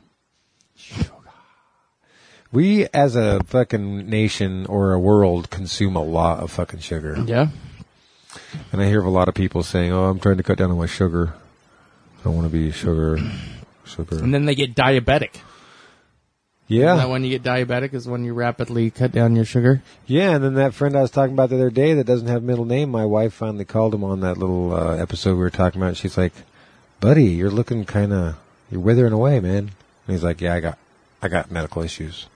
We, as a fucking nation or a world, consume a lot of fucking sugar. Yeah. And I hear of a lot of people saying, oh, I'm trying to cut down on my sugar. I don't want to be sugar. Sugar. And then they get diabetic. Is that Yeah. when you get diabetic is when you rapidly cut down your sugar? Yeah, and then that friend I was talking about the other day that doesn't have a middle name, my wife finally called him on that little uh, episode we were talking about. She's like, buddy, you're looking kind of, you're withering away, man. And he's like, yeah, I got, I got medical issues.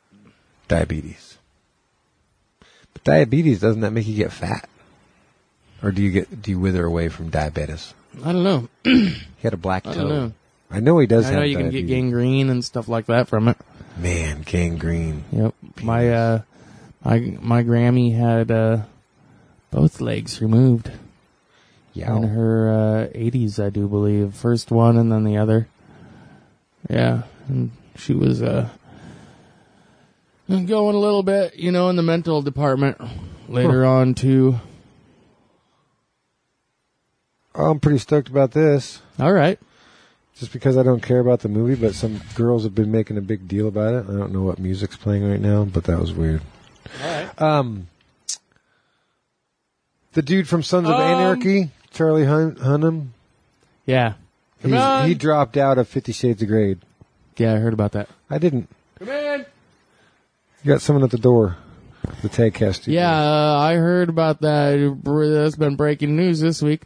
Diabetes. But diabetes, doesn't that make you get fat? Or do you get do you wither away from diabetes? I don't know. He had a black toe. I don't know. I know he does I have know you diabetes. can get gangrene and stuff like that from it. Man, gangrene. Yep. My uh, my my Grammy had uh, both legs removed Yeah. in her uh, eighties, I do believe. First one and then the other. Yeah, and she was uh, going a little bit, you know, in the mental department later Huh. on too. I'm pretty stoked about this. All right. Just because I don't care about the movie, but some girls have been making a big deal about it. I don't know what music's playing right now, but that was weird. All right. Um, the dude from Sons of Um, Anarchy, Charlie Hun- Hunnam, Yeah. Come he's- on. he dropped out of Fifty Shades of Grey. Yeah, I heard about that. I didn't. Come in. You got someone at the door. The Tagcast studio. Yeah, uh, I heard about that. That's been breaking news this week.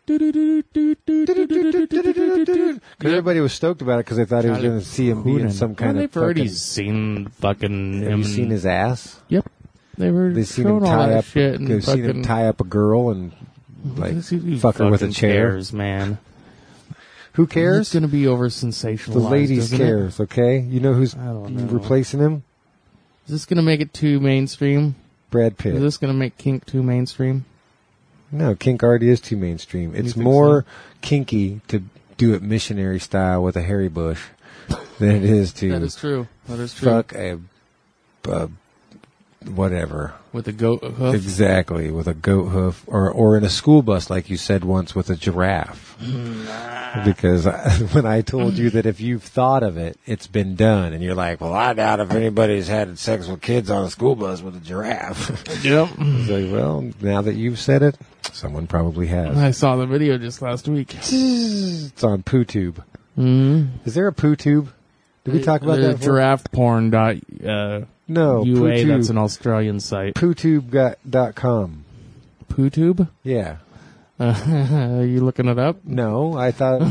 Because everybody was stoked about it because they thought he was going to see him be in some kind well, of they've already fucking... seen fucking Have him. you seen his ass? Yep. They've already They've seen him shown all tie that up. shit and They've seen him fucking- tie up a girl and like Who fuck her with a fucking chair. cares, man. Who It's cares? going to be over sensationalized. The ladies isn't it? cares. Okay, you know who's I don't know. replacing him? Is this going to make it too mainstream? Brad Pitt. Is this going to make kink too mainstream? No, kink already is too mainstream. It's think more kinky to do it missionary style with a hairy bush than it is to That is true. That is true. fuck a, a whatever. With a goat hoof. Exactly, with a goat hoof, or or in a school bus, like you said once, with a giraffe. Because I, when I told you that if you've thought of it, it's been done, and you're like, well, I doubt if anybody's had sex with kids on a school bus with a giraffe. Yep. It's like, well, now that you've said it, someone probably has. I saw the video just last week. It's on PooTube. Mm-hmm. Is there a PooTube? Did we talk about the that? before? giraffe porn dot uh, No, U A. PooTube. That's an Australian site. PooTube dot com. PooTube? Yeah. Uh, are you looking it up? No, I thought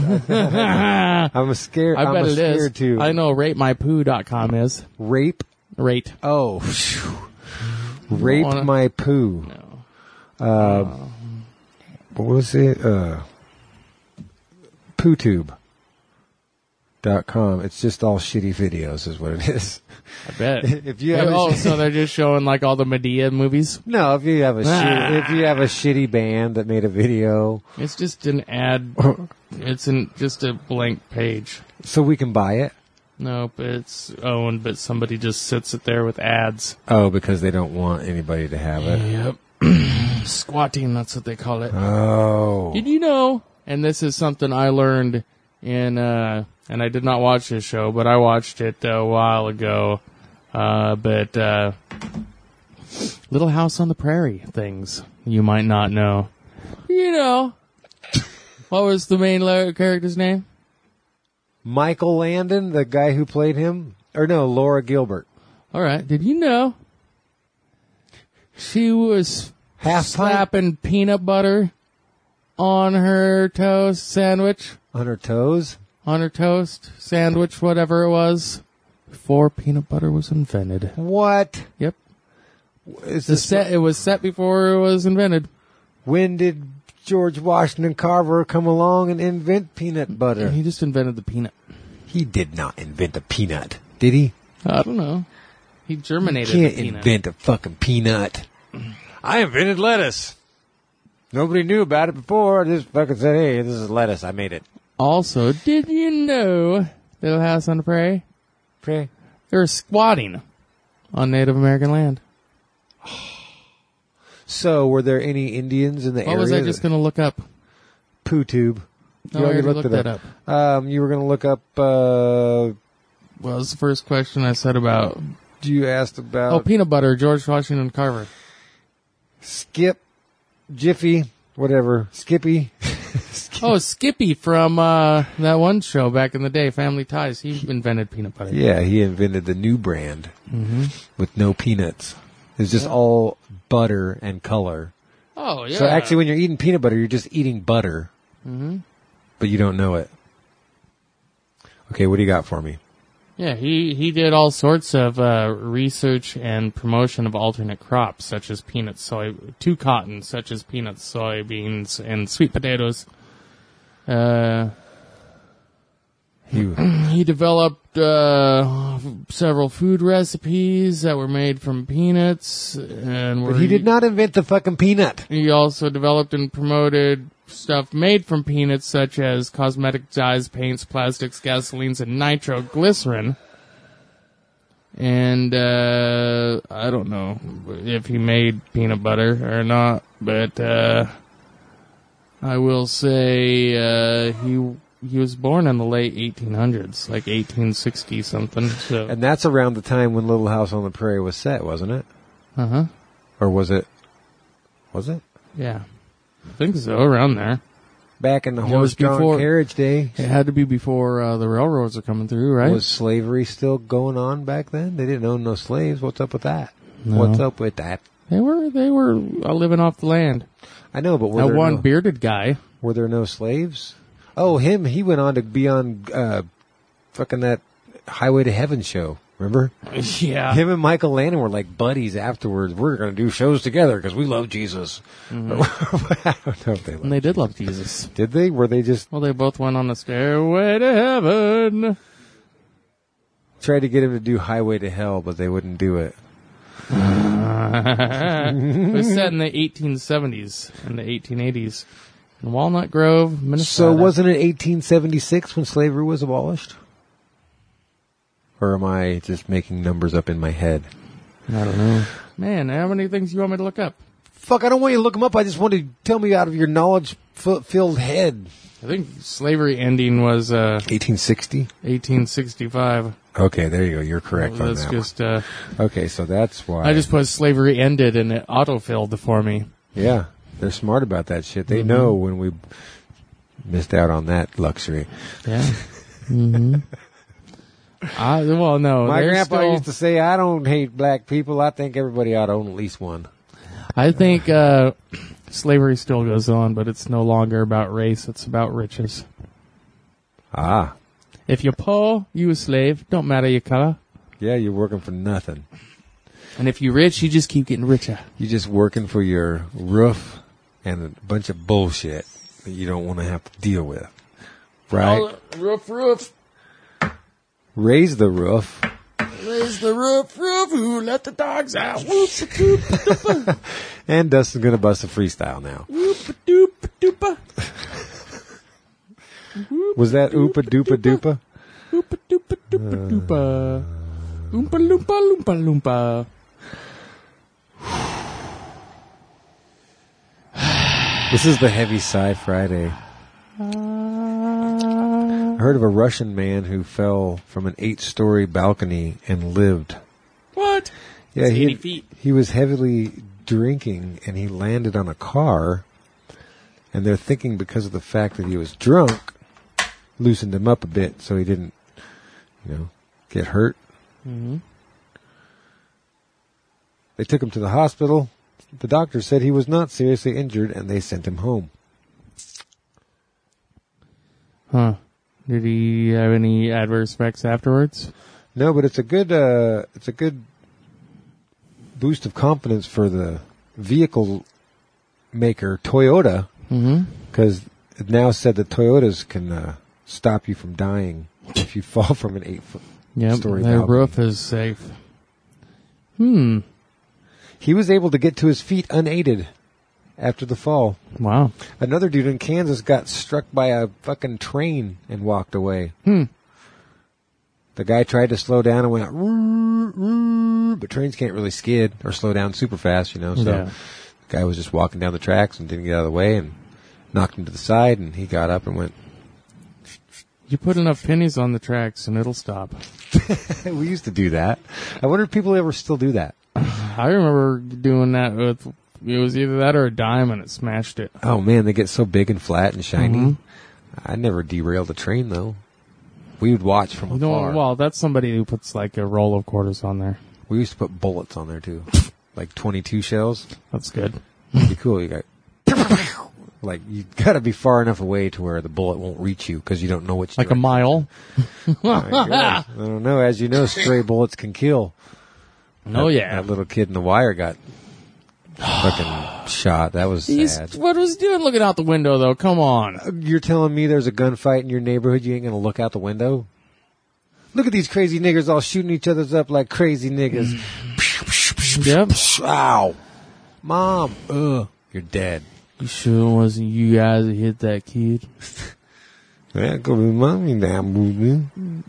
I'm scared. I I'm bet a it is. scared too. I know rate my poo dot com is. Rape. Rate. Oh, phew. Rape wanna- my poo. No. Uh, what was it? Uh, PooTube dot com. It's just all shitty videos, is what it is. I bet. If you have a oh, sh- so they're just showing like all the Medea movies? No, if you have a Ah. shitty, if you have a shitty band that made a video, It's just an ad. It's an, just a blank page. so we can buy it. Nope, it's owned, but somebody just sits it there with ads. Oh, because they don't want anybody to have it. Yep. Squatting, that's what they call it. Oh, Did you know, and this is something I learned in, uh, and I did not watch this show, but I watched it a while ago, uh, but, uh, Little House on the Prairie things you might not know. You know, what was the main la- character's name? Michael Landon, the guy who played him, or no, Laura Gilbert. All right, did you know she was Half pint slapping peanut butter on her toast sandwich? on her toes. On her toast, sandwich, whatever it was, before peanut butter was invented. What? Yep. Is The this set, it was set before it was invented. When did George Washington Carver come along and invent peanut butter? He just invented the peanut. He did not invent a peanut, did he? I don't know. He germinated Can't the peanut. invent a fucking peanut. I invented lettuce. Nobody knew about it before. I just fucking said, hey, this is lettuce. I made it. Also, did you know, Little House on the Prairie, Okay. they're squatting on Native American land? So, were there any Indians in the What area? was I just going to look up? PooTube. No, I already looked that up. Um, you were going to look up, uh, Well, it was the first question I said about... you asked about Oh, peanut butter, George Washington Carver. Skip, Jiffy, whatever, Skippy. Oh, Skippy from uh, that one show back in the day, Family Ties. He invented peanut butter. Yeah, he invented the new brand Mm-hmm. with no peanuts. It's just Yeah. all butter and color. Oh, yeah. So actually, when you're eating peanut butter, you're just eating butter, Mm-hmm. but you don't know it. Okay, what do you got for me? Yeah, he, he did all sorts of uh, research and promotion of alternate crops, such as peanuts, soy, to cotton, such as peanuts, soybeans, and sweet potatoes. Uh, He, he developed uh, several food recipes that were made from peanuts, and were but he did not invent the fucking peanut. He also developed and promoted stuff made from peanuts, such as cosmetic dyes, paints, plastics, gasolines, and nitroglycerin. And uh, I don't know if he made peanut butter or not, but uh, I will say uh, he he was born in the late eighteen hundreds, like eighteen sixty something. So. And that's around the time when Little House on the Prairie was set, wasn't it? Uh huh. Or was it? Was it? Yeah. I think so, around there. Back in the It was horse-drawn before- carriage day. It had to be before uh, the railroads were coming through, right? Was slavery still going on back then? They didn't own no slaves. What's up with that? No. What's up with that? They were they were uh, living off the land. I know, but were That there one no, bearded guy. were there no slaves? Oh, him. He went on to be on uh, fucking that Highway to Heaven show. Remember? Yeah. Him and Michael Landon were like buddies afterwards. We're going to do shows together because we love Jesus. Mm-hmm. I don't know if they loved And they did love Jesus. Did they? Were they just Well, they both went on the stairway to heaven. tried to get him to do Highway to Hell, but they wouldn't do it? It was set in the eighteen seventies and the eighteen eighties in Walnut Grove, Minnesota. So wasn't it eighteen seventy-six when slavery was abolished? Or am I just making numbers up in my head? I don't know. Man, how many things you want me to look up? Fuck, I don't want you to look them up. I just want to tell me out of your knowledge-filled head. I think slavery ending was uh, eighteen sixty? eighteen sixty-five. Okay, there you go. You're correct on That's that just. Uh, one. Okay, so that's why. I just put slavery ended and it autofilled for me. Yeah, they're smart about that shit. They Mm-hmm. know when we missed out on that luxury. Yeah. mm-hmm. I, well, no. My they're grandpa still- used to say, I don't hate black people. I think everybody ought to own at least one. I think uh, slavery still goes on, but it's no longer about race. It's about riches. Ah, If you're poor, you a slave. Don't matter your color. yeah, you're working for nothing. And if you're rich, you just keep getting richer. You're just working for your roof and a bunch of bullshit that you don't want to have to deal with. Right? Oh, roof, roof. Raise the roof. Raise the roof, roof. Who let the dogs out? Whoop, doop, doopa. And Dustin's going to bust a freestyle now. Whoop, doop, doopa. Was that oopa doopa doopa? Oopa doopa doopa doopa. Oompa loompa loompa loompa. This is the Heavy Sci Friday. I heard of a Russian man who fell from an eight-story balcony and lived. What? Yeah, It's he eighty feet. he was heavily drinking and he landed on a car. And they're thinking because of the fact that he was drunk, loosened him up a bit so he didn't, you know, get hurt. Mm-hmm. They took him to the hospital. The doctor said he was not seriously injured, and they sent him home. Huh. Did he have any adverse effects afterwards? No, but it's a good uh, it's a good boost of confidence for the vehicle maker Toyota, Mm-hmm. because it now said that Toyotas can uh, stop you from dying if you fall from an eight foot Yep, story their balcony. roof is safe. Hmm. He was able to get to his feet unaided after the fall. Wow. Another dude in Kansas got struck by a fucking train and walked away. Hmm. The guy tried to slow down and went, "Roo, roo," but trains can't really skid or slow down super fast, you know. So Yeah. the guy was just walking down the tracks and didn't get out of the way and knocked him to the side, and he got up and went. You put enough pennies on the tracks and it'll stop. We used to do that. I wonder if people ever still do that. I remember doing that with, it was either that or a dime and it smashed it. Oh man, they get so big and flat and shiny. Mhm. I never derailed a train though. We would watch from You know, afar. well, that's somebody who puts like a roll of quarters on there. We used to put bullets on there too, like twenty-two shells. That's good. It'd be cool. You got Like, you got to be far enough away to where the bullet won't reach you because you don't know which Like a mile? I don't know. As you know, stray bullets can kill. Oh, that, yeah. That little kid in the wire got fucking shot. That was He's, sad. what was he doing looking out the window, though? Come on. You're telling me there's a gunfight in your neighborhood, you ain't going to look out the window? Look at these crazy niggers all shooting each other's up like crazy niggas. Yep. Ow. Mom. Ugh. You're dead. You sure it wasn't you guys that hit that kid? That could be mommy now, boo.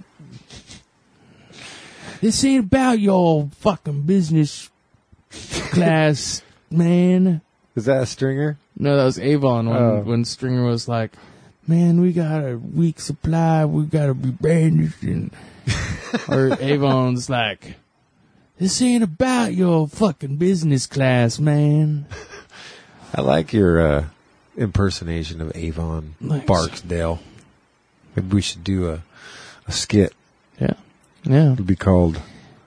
This ain't about your fucking business class, man. Is that a Stringer? No, that was Avon when, Oh. when Stringer was like, man, we got a weak supply. We got to be bandaged. And, or Avon's like, this ain't about your fucking business class, man. I like your uh, impersonation of Avon Thanks. Barksdale. Maybe we should do a, a skit. Yeah. Yeah. It'd be called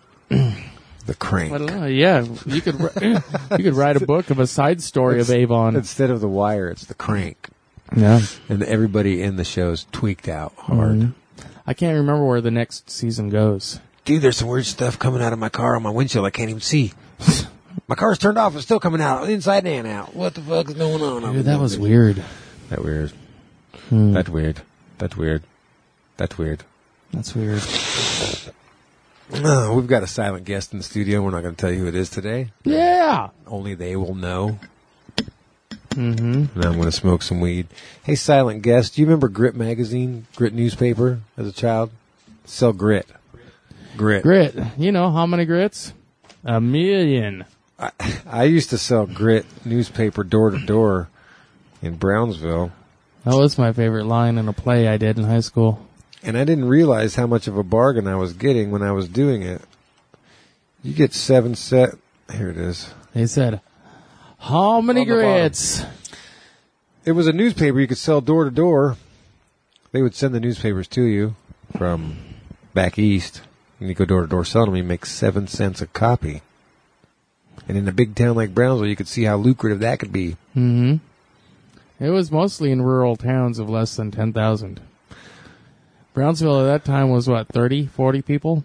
The Crank. I don't know. Yeah. You could, ri- you could write a book of a side story of Avon. Instead of The Wire, it's The Crank. Yeah. And everybody in the show's tweaked out hard. Mhm. I can't remember where the next season goes. Dude, there's some weird stuff coming out of my car on my windshield I can't even see. My car's turned off. It's still coming out, inside and out. What the fuck is going on? Dude, that was weird. That weird. Hmm. That weird. That weird. That weird. That's weird. Uh, we've got a silent guest in the studio. We're not going to tell you who it is today. Yeah. Only they will know. Mm-hmm. And I'm going to smoke some weed. Hey, silent guest, do you remember Grit magazine, Grit newspaper as a child? Sell grit. Grit. Grit. You know how many grits? A million. I, I used to sell Grit newspaper door to door in Brownsville. That was my favorite line in a play I did in high school. And I didn't realize how much of a bargain I was getting when I was doing it. You get seven set. Here it is. They said, how many On the grits? It was a newspaper you could sell door to door. They would send the newspapers to you from back east. And you go door to door selling them. You make seven cents a copy. And in a big town like Brownsville, you could see how lucrative that could be. Mm-hmm. It was mostly in rural towns of less than ten thousand. Brownsville at that time was what, thirty, forty people?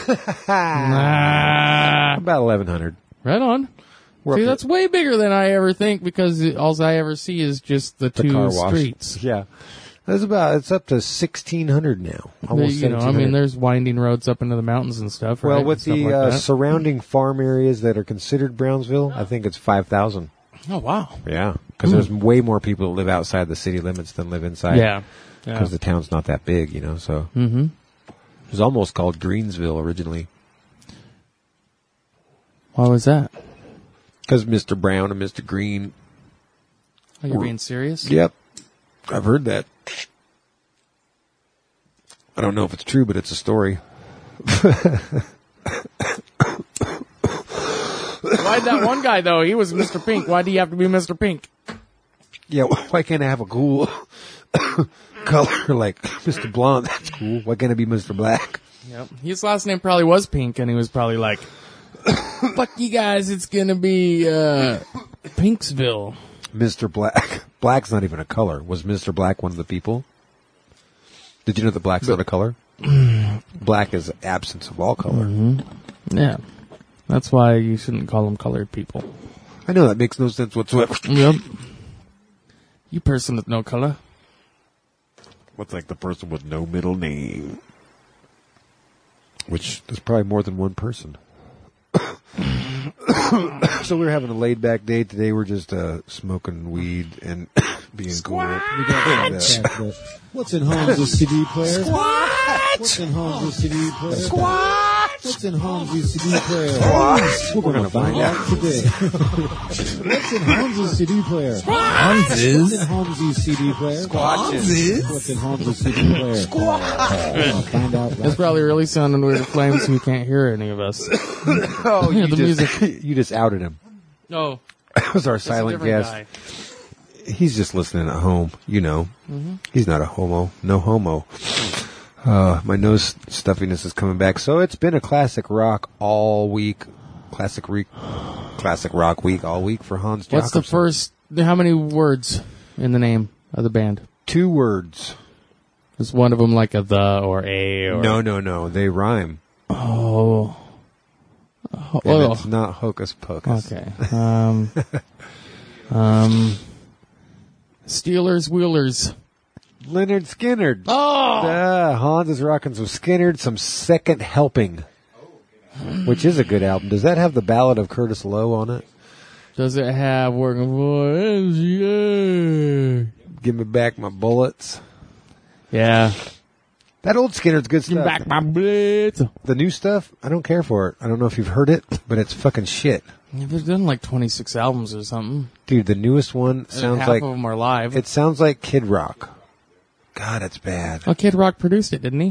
Nah. About eleven hundred. Right on. We're See, up that's way bigger than I ever think because it, all I ever see is just the, the two car wash. streets. Yeah. That's about, it's up to sixteen hundred now. Almost you know, I seventeen hundred. mean, there's winding roads up into the mountains and stuff. Right? Well, with And stuff the like uh, that. surrounding farm areas that are considered Brownsville, I think it's five thousand. Oh, wow. Yeah. Because there's way more people that live outside the city limits than live inside. Yeah. Because yeah. the town's not that big, you know, so. Mm-hmm. It was almost called Greensville originally. Why was that? Because Mister Brown and Mister Green. Are you being serious? Yep. I've heard that. I don't know if it's true, but it's a story. Why'd that one guy, though? He was Mister Pink. Why do you have to be Mister Pink? Yeah, why can't I have a cool color like Mister Blonde? That's cool. Why can't it be Mister Black? Yep. His last name probably was Pink, and he was probably like, fuck you guys, it's gonna be, uh, Pinksville. Mister Black. Black's not even a color. Was Mister Black one of the people? Did you know that black's not a color? Black is absence of all color. Mm-hmm. Yeah. That's why you shouldn't call them colored people. I know that makes no sense whatsoever. Yep. You person with no color. What's like the person with no middle name? Which there's probably more than one person. So we were having a laid back day today. We're just uh, smoking weed and being cool. We got that. What's in Holmes' C D player? Squat! What's in Holmes' C D player? Squat! What's in Holmes' C D player? Squat! We're going to find out today. What's in Holmes' C D player? What's in Holmes' C D player? Squatches. What's in Holmes' C D player? Squat! Find out right That's probably really sounding weird to Flames who can't hear any of us. Oh, Yeah, you the just, you just outed him. No. That was our That's a silent different guest. guy. He's just listening at home, you know. Mm-hmm. He's not a homo. No homo. Uh, my nose stuffiness is coming back. So it's been a classic rock all week. Classic week. Classic rock week all week for Hans What's the Jakobsen. first, how many words? in the name of the band? Two words. Is one of them like a the or a? Or... No, no, no. They rhyme. Oh. oh. And it's not Hocus Pocus. Okay. Um, um, Steelers, Wheelers. Leonard Skinner. Oh! Ah, Hans is rocking some Skinner, some Second Helping, which is a good album. Does that have the Ballad of Curtis Lowe on it? Does it have Working for M G A? Give me back my bullets. Yeah. That old Skinner's good Give me stuff. back my blitz. The new stuff, I don't care for it. I don't know if you've heard it, but it's fucking shit. They've done like twenty-six albums or something. Dude, the newest one sounds Half like... of them are live. It sounds like Kid Rock. God, it's bad. Oh, Kid Rock produced it, didn't he?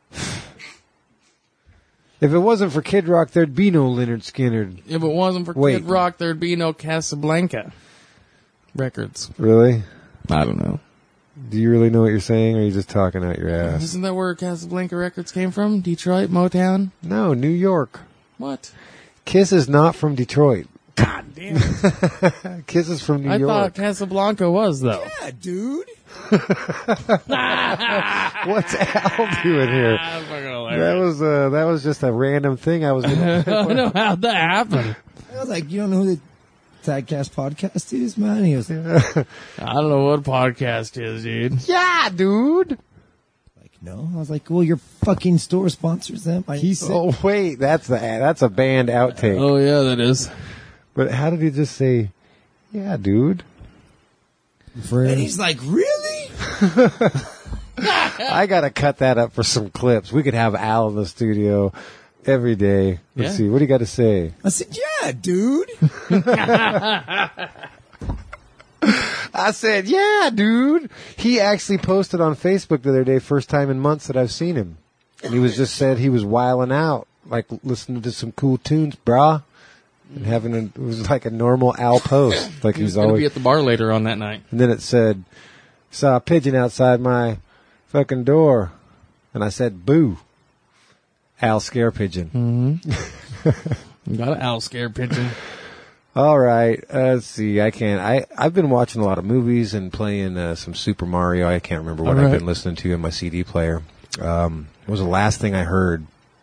If it wasn't for Kid Rock, there'd be no Leonard Skinner. If it wasn't for Wait. Kid Rock, there'd be no Casablanca records. Really? I don't know. Do you really know what you're saying, or are you just talking out your ass? Isn't that where Casablanca records came from? Detroit, Motown? No, New York. What? Kiss is not from Detroit. God damn it. Kiss is from New I York. thought Casablanca was, though. Yeah, dude. What's Al doing here? That's fucking That hilarious. was uh, that was just a random thing I was doing. I don't know how that happened. I was like, you don't know who the Tagcast podcast is, man? He was I don't know what podcast is, dude. Yeah, dude. like, no. I was like, well, your fucking store sponsors them. I, he said, Oh wait, that's the that's a band outtake. Oh, yeah, that is. But how did he just say, "Yeah, dude"? and he's like, really? I gotta cut that up for some clips. We could have Al in the studio every day. Let's Yeah. see. What do you got to say? I said, yeah, dude. I said, "Yeah, dude." He actually posted on Facebook the other day, first time in months that I've seen him, and he was just said he was wilding out, like listening to some cool tunes, brah. And having a, it was like a normal Al post, like He's he's going to always. be at the bar later on that night. And then it said, "Saw a pigeon outside my fucking door," and I said, "Boo." Al scare pigeon. Mm-hmm. Got an owl scare pigeon. All right, uh, let's see. I can't. I I've been watching a lot of movies and playing uh, some Super Mario. I can't remember what All I've right. been listening to in my C D player. Um, what was the last thing I heard?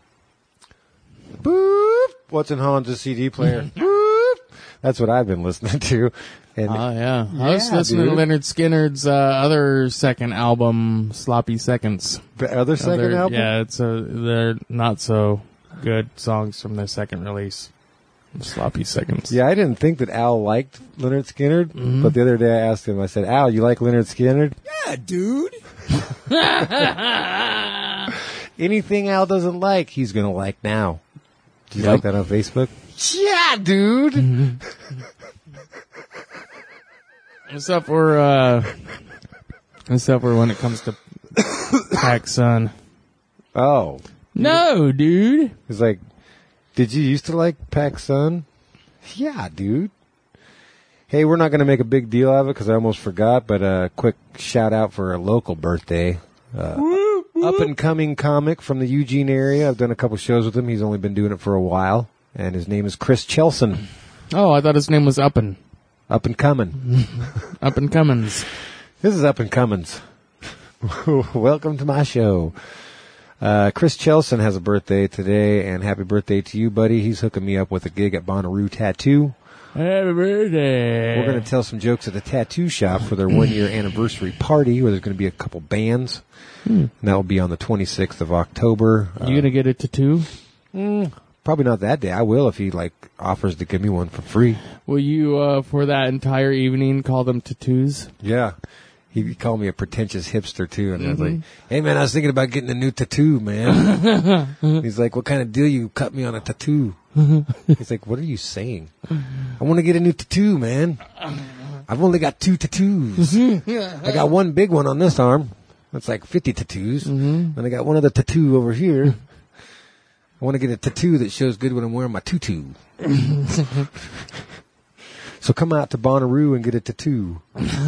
Boop. What's in Hans' C D player? Boop. That's what I've been listening to. And Oh, yeah. I was Yeah, listening dude. to Leonard Skinner's uh, other second album, Sloppy Seconds. the other second Other- album. Yeah, it's a, they're not so good songs from their second release. Sloppy Seconds. Yeah, I didn't think that Al liked Leonard Skinner, Mm-hmm. but the other day I asked him. I said, "Al, you like Leonard Skinner?" Yeah, dude. Anything Al doesn't like, he's gonna like now. Do you Yep. like that on Facebook? Yeah, dude. Except for, uh, except for when it comes to PacSun. Oh, No, dude. he's like, "Did you used to like PacSun?" Yeah, dude. Hey, we're not going to make a big deal of it because I almost forgot, but a quick shout out for a local birthday. Uh, up and coming comic from the Eugene area. I've done a couple shows with him. He's only been doing it for a while. And his name is Chris Chelson. Oh, I thought his name was Uppin. Up and coming. Up and Cummins. This is Up and Cummins. Welcome to my show. Uh, Chris Chelson has a birthday today, and happy birthday to you, buddy. He's hooking me up with a gig at Bonnaroo Tattoo. Happy birthday. We're going to tell some jokes at the tattoo shop for their one-year anniversary party, where there's going to be a couple bands. And that will be on the twenty-sixth of October. Uh, You gonna get a tattoo? probably not that day. I will if he, like, offers to give me one for free. Will you, uh, for that entire evening, call them tattoos? Yeah. He called me a pretentious hipster, too. And I was like, "Hey, man, I was thinking about getting a new tattoo, man." He's like, "What kind of deal you cut me on a tattoo?" He's like, "What are you saying?" "I want to get a new tattoo, man. I've only got two tattoos. I got one big one on this arm. That's like fifty tattoos. And I got one other tattoo over here. I want to get a tattoo that shows good when I'm wearing my tutu." So come out to Bonnaroo and get a tattoo.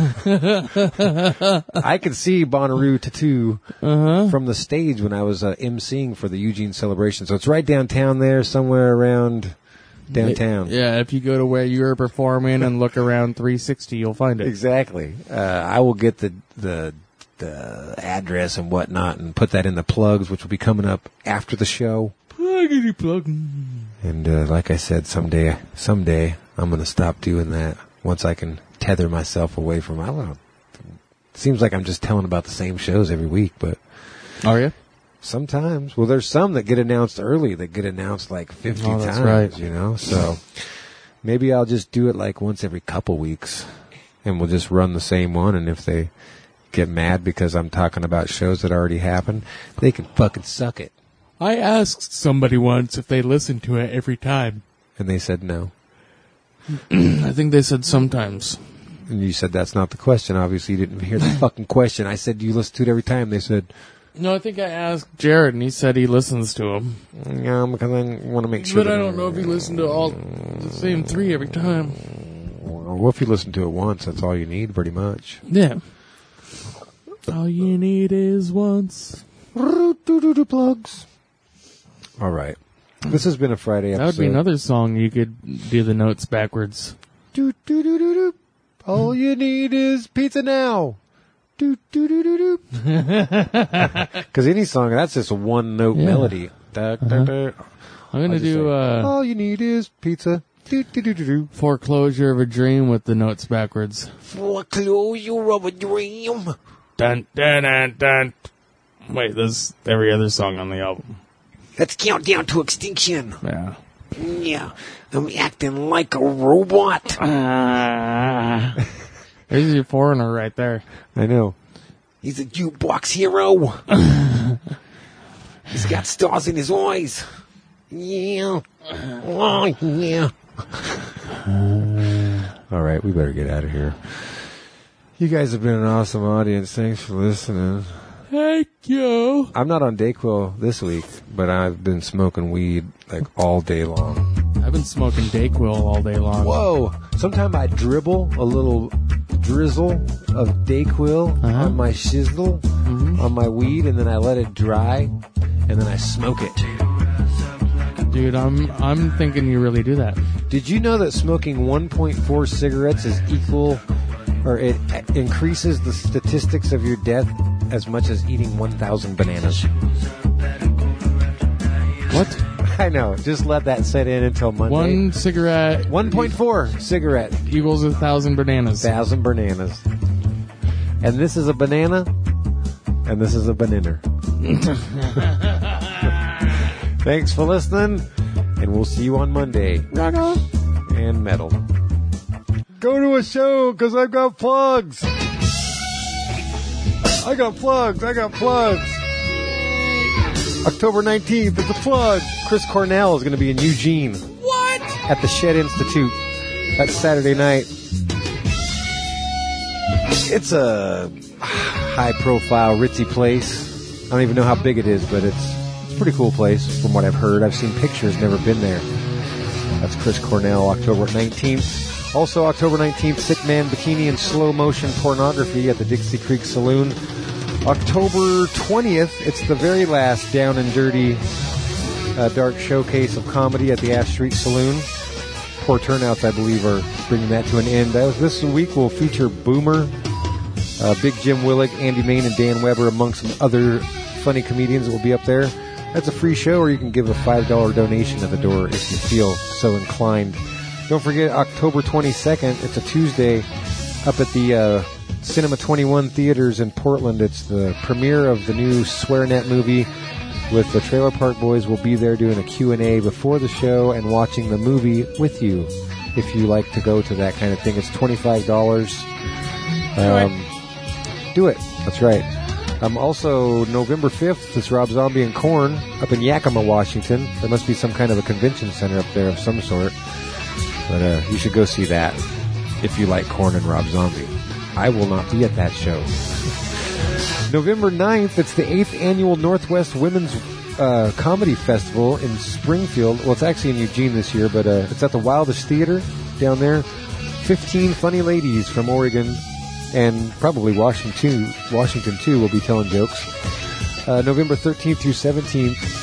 I could see Bonnaroo Tattoo from the stage when I was uh, emceeing for the Eugene celebration. So it's right downtown there, somewhere around downtown. Yeah, if you go to where you're performing and look around three sixty, you'll find it. Exactly. Uh, I will get the, the the address and whatnot and put that in the plugs, which will be coming up after the show. Pluggity plug. And uh, like I said, someday, someday I'm going to stop doing that once I can tether myself away from. I don't know. It seems like I'm just telling about the same shows every week, but Are you? sometimes, well, there's some that get announced early that get announced like fifty Oh, that's times, right. you know. So maybe I'll just do it like once every couple weeks, and we'll just run the same one. And if they get mad because I'm talking about shows that already happened, they can fucking suck it. I asked somebody once if they listened to it every time. And they said no. I think they said sometimes. And you said that's not the question. Obviously, you didn't hear the fucking question. I said, do you listen to it every time? They said, No, I think I asked Jared, and he said he listens to them. yeah, because I want to make sure. But that- I don't know if he listened to all the same three every time. Well, if you listen to it once, that's all you need, pretty much. Yeah. All you need is once. Plugs. All right. This has been a Friday episode. That would be another song you could do the notes backwards. Do, do, do, do, do. All you need is pizza now. Do, do, do, do, do. Because any song, that's just a one-note Yeah. melody. Da, da, da. I'm going I'll to just do say, uh, all you need is pizza. Do, do, do, do, do. Foreclosure of a Dream with the notes backwards. Foreclosure of a dream. Dun, dun, dun, dun. Wait, there's every other song on the album. Let's count down to extinction. Yeah. Yeah, I'm acting like a robot. There's your foreigner right there. I know. He's a jukebox hero. He's got stars in his eyes. Yeah. Oh, yeah. All right, we better get out of here. You guys have been an awesome audience. Thanks for listening. Thank you. I'm not on Dayquil this week, but I've been smoking weed like all day long. I've been smoking Dayquil all day long. Whoa! Sometimes I dribble a little drizzle of Dayquil Uh-huh. on my shizzle, Mm-hmm. on my weed, and then I let it dry, and then I smoke it. Dude, I'm I'm thinking you really do that. Did you know that smoking one point four cigarettes is equal, or it increases the statistics of your death as much as eating one thousand bananas? What? I know. Just let that set in until Monday. One cigarette one point four cigarette. equals a thousand bananas. Thousand bananas. And this is a banana, and this is a banana. Thanks for listening, and we'll see you on Monday. Rock on. And metal. Go to a show, because I've got plugs. I got plugs. I got plugs. October nineteenth, it's a plug. Chris Cornell is going to be in Eugene. What? At the Shed Institute. That's Saturday night. It's a high-profile, ritzy place. I don't even know how big it is, but it's, it's a pretty cool place from what I've heard. I've seen pictures, never been there. That's Chris Cornell, October nineteenth. Also, October nineteenth, Sick Man Bikini and Slow Motion Pornography at the Dixie Creek Saloon. October twentieth, it's the very last Down and Dirty uh, Dark Showcase of Comedy at the Ash Street Saloon. Poor turnouts, I believe, are bringing that to an end. Uh, this week will feature Boomer, uh, Big Jim Willig, Andy Main, and Dan Weber, among some other funny comedians that will be up there. That's a free show, or you can give a five dollar donation at the door if you feel so inclined. Don't forget, October twenty-second, it's a Tuesday, up at the uh, Cinema twenty-one Theaters in Portland. It's the premiere of the new SwearNet movie with the Trailer Park Boys. Will be there doing a Q and A before the show and watching the movie with you. If you like to go to that kind of thing, it's twenty-five dollars. Um, do it. That's right. Um, also, November fifth, it's Rob Zombie and Korn up in Yakima, Washington. There must be some kind of a convention center up there of some sort. But uh, you should go see that if you like Korn and Rob Zombie. I will not be at that show. November ninth, it's the eighth Annual Northwest Women's uh, Comedy Festival in Springfield. Well, it's actually in Eugene this year, but uh, it's at the Wildest Theater down there. fifteen funny ladies from Oregon and probably Washington, Washington too, will be telling jokes. Uh, November thirteenth through seventeenth,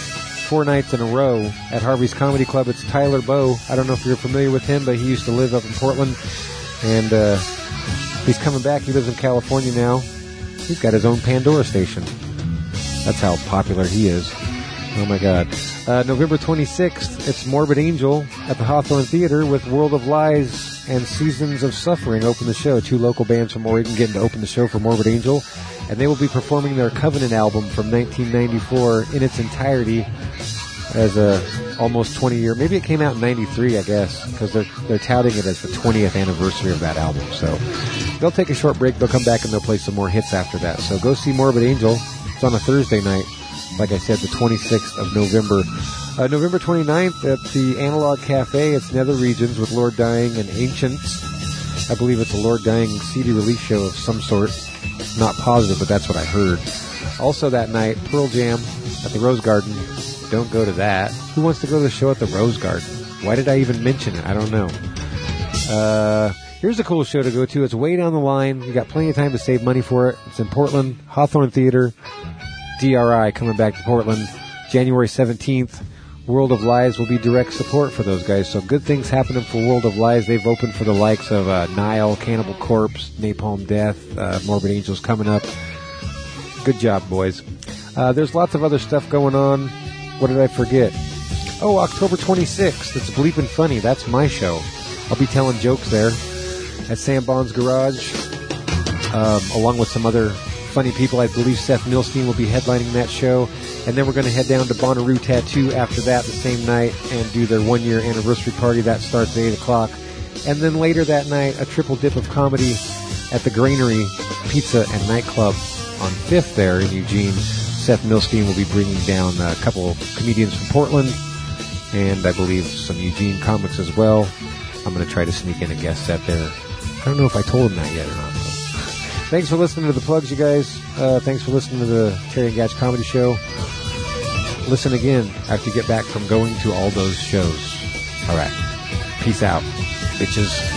four nights in a row at Harvey's Comedy Club. It's Tyler Bowe. I don't know if you're familiar with him, but he used to live up in Portland. And uh, he's coming back. He lives in California now. He's got his own Pandora station. That's how popular he is. Oh, my God. Uh, November twenty-sixth, it's Morbid Angel at the Hawthorne Theater with World of Lies and Seasons of Suffering open the show. Two local bands from Oregon getting to open the show for Morbid Angel. And they will be performing their Covenant album from nineteen ninety-four in its entirety as a almost twenty year. Maybe it came out in ninety-three, I guess, because they're, they're touting it as the twentieth anniversary of that album. So they'll take a short break. They'll come back and they'll play some more hits after that. So go see Morbid Angel. It's on a Thursday night. Like I said, the twenty-sixth of November. Uh, November twenty-ninth at the Analog Cafe, it's Nether Regions with Lord Dying and Ancients. I believe it's a Lord Dying C D release show of some sort. Not positive, but that's what I heard. Also that night, Pearl Jam at the Rose Garden. Don't go to that. Who wants to go to the show at the Rose Garden? Why did I even mention it? I don't know. Uh, here's a cool show to go to. It's way down the line. You got plenty of time to save money for it. It's in Portland, Hawthorne Theater. D R I coming back to Portland January seventeenth. World of Lies will be direct support for those guys. So good things happening for World of Lies. They've opened for the likes of uh, Nile, Cannibal Corpse, Napalm Death, uh, Morbid Angels coming up. Good job, boys. Uh, there's lots of other stuff going on. What did I forget? Oh, October twenty-sixth. It's Bleepin' Funny. That's my show. I'll be telling jokes there at Sam Bond's Garage, um, along with some other funny people. I believe Seth Milstein will be headlining that show. And then we're going to head down to Bonnaroo Tattoo after that the same night and do their one-year anniversary party. That starts at eight o'clock. And then later that night, a triple dip of comedy at the Granary Pizza and Nightclub on fifth there in Eugene. Seth Milstein will be bringing down a couple of comedians from Portland and I believe some Eugene comics as well. I'm going to try to sneak in a guest set there. I don't know if I told him that yet or not. Thanks for listening to the plugs, you guys. Uh, thanks for listening to the Terry and Gatch Comedy Show. Listen again after you get back from going to all those shows. All right. Peace out, bitches.